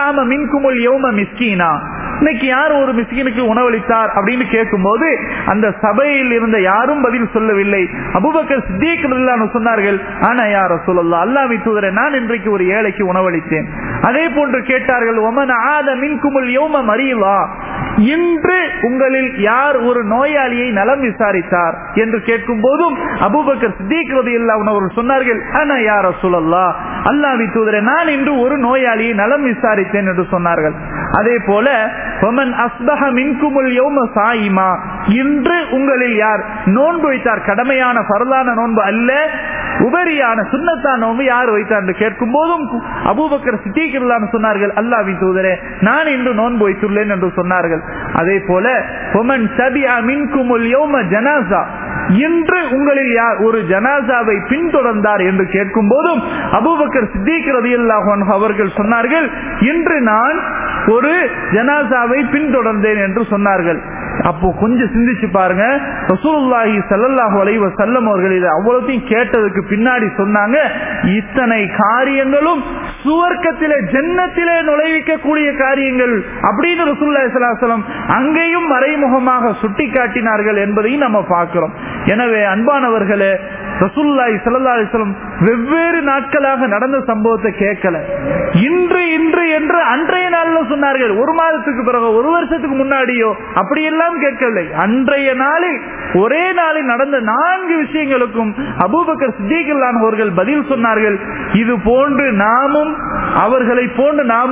இன்னைக்கு யார் ஒரு மிஸ்கீனுக்கு உணவளித்தார் அப்படின்னு கேட்கும் போது அந்த சபையில் இருந்த யாரும் பதில் சொல்லவில்லை. அபூபக்கர் சித்தீக் ரலியல்லாஹு அன்ஹு சொன்னார்கள், ஆனா யா ரசூலல்லாஹ், அல்லாஹ்வின் தூதரே, நான் இன்றைக்கு ஒரு ஏழைக்கு உணவளித்தேன். அதே போன்று கேட்டார்கள், ஒமன் ஆத மின்குமுல் யௌம மரீலா. இன்று உங்களில் யார் ஒரு நோயாளியை நலம் விசாரித்தார் என்று கேட்கும் போதும் அபூபக்கர் சித்தீக் ரலியல்லாஹு அன்ஹு அவர்கள் சொன்னார்கள், ஆனா யா ரசூலல்லாஹ், அல்லாஹ்வின் தூதரே, நான் இன்று ஒரு நோயாளியை நலம் விசாரித்தேன் என்று சொன்னார்கள். அதே போல ஒமன் அஸ்பஹ மின்குமுல் யௌம சாயிமா. இன்று உங்களில் யார் நோன்பு வைத்தார்? கடமையான ஃபர்லான நோன்பு அல்ல, உபரியான சுன்னத்தான நோன்பு யார் வைத்தார் என்று கேட்கும் போதும் அபூபக்கர் சித்தீக் ரலியல்லாஹு அன்ஹு சொன்னார்கள், அல்லாஹ்வின் தூதரே, நான் இன்று நோன்பு வைத்துள்ளேன் என்று சொன்னார்கள். அதே போல ஒமன் தபிஅ மின்குமுல் யௌம ஜனாஸா. இன்று உங்களில் யார் ஒரு ஜனாசாவை பின்தொடர்ந்தார் என்று கேட்கும் போதும் அபூபக்கர் சித்தீக் ரலியல்லாஹு அன்ஹு அவர்கள் சொன்னார்கள், இன்று நான் ஒரு ஜனாசாவை பின்தொடர்ந்தேன் என்று சொன்னார்கள். அப்போ கொஞ்சம் சிந்திச்சு பாருங்க, ரசூலுல்லாஹி ஸல்லல்லாஹு அலைஹி வஸல்லம் அவர்கள் இதை அவ்வளத்தையும் கேட்டதுக்கு பின்னாடி சொன்னாங்க, இத்தனை காரியங்களும் சுவர்க்கத்திலே ஜன்னத்திலே நுழைவிக்கக்கூடிய காரியங்கள் அப்படின்னு ரசூலுல்லாஹி ஸல்லல்லாஹு அலைஹி வஸல்லம் அங்கேயும் மறைமுகமாக சுட்டி காட்டினார்கள் என்பதையும் நம்ம பார்க்கிறோம். எனவே அன்பானவர்களே, ரசூலுல்லாஹி ஸல்லல்லாஹு அலைஹி வஸல்லம் வெவ்வேறு நாட்களாக நடந்த சம்பவத்தை கேட்கல. இன்று இன்று என்று அன்றைய நாள்ல சொன்னார்கள். ஒரு மாதத்துக்கு பிறகு, ஒரு வருஷத்துக்கு முன்னாடியோ அப்படியெல்லாம் கேட்கவில்லை. அன்றைய நாளில், ஒரே நாளில் நடந்த 4 விஷயங்களுக்கும் அபூபக்கர் சித்தீக் ரலியல்லாஹு அன்ஹு அவர்கள் பதில் சொன்னார்கள். இது போன்று நாமும், அவர்களை போன்று நாமும்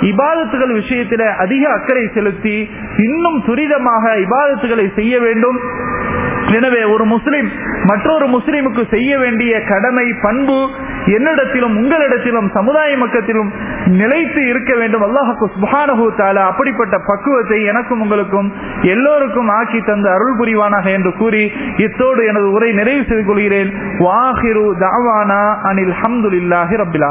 இபாதத்துகள் விஷயத்தில அதிக அக்கறை செலுத்தி இன்னும் துரிதமாக இபாதத்துகளை செய்ய வேண்டும். எனவே ஒரு முஸ்லிம் மற்றொரு முஸ்லிமுக்கு செய்ய வேண்டிய கடமை பண்பு என்னிடத்திலும் உங்களிடத்திலும் சமுதாய மக்கத்திலும் நிலைத்து இருக்க வேண்டும். அல்லாஹ் சுப்ஹானஹு தஆலா அப்படிப்பட்ட பக்குவத்தை எனக்கும் உங்களுக்கும் எல்லோருக்கும் ஆக்கி தந்து அருள் புரிவானாக என்று கூறி இத்தோடு எனது உரை நிறைவு செய்து கொள்கிறேன். வாஹிரு தஅவானா அனில் ஹம்துலில்லாஹி ரப்பில் ஆலமீன்.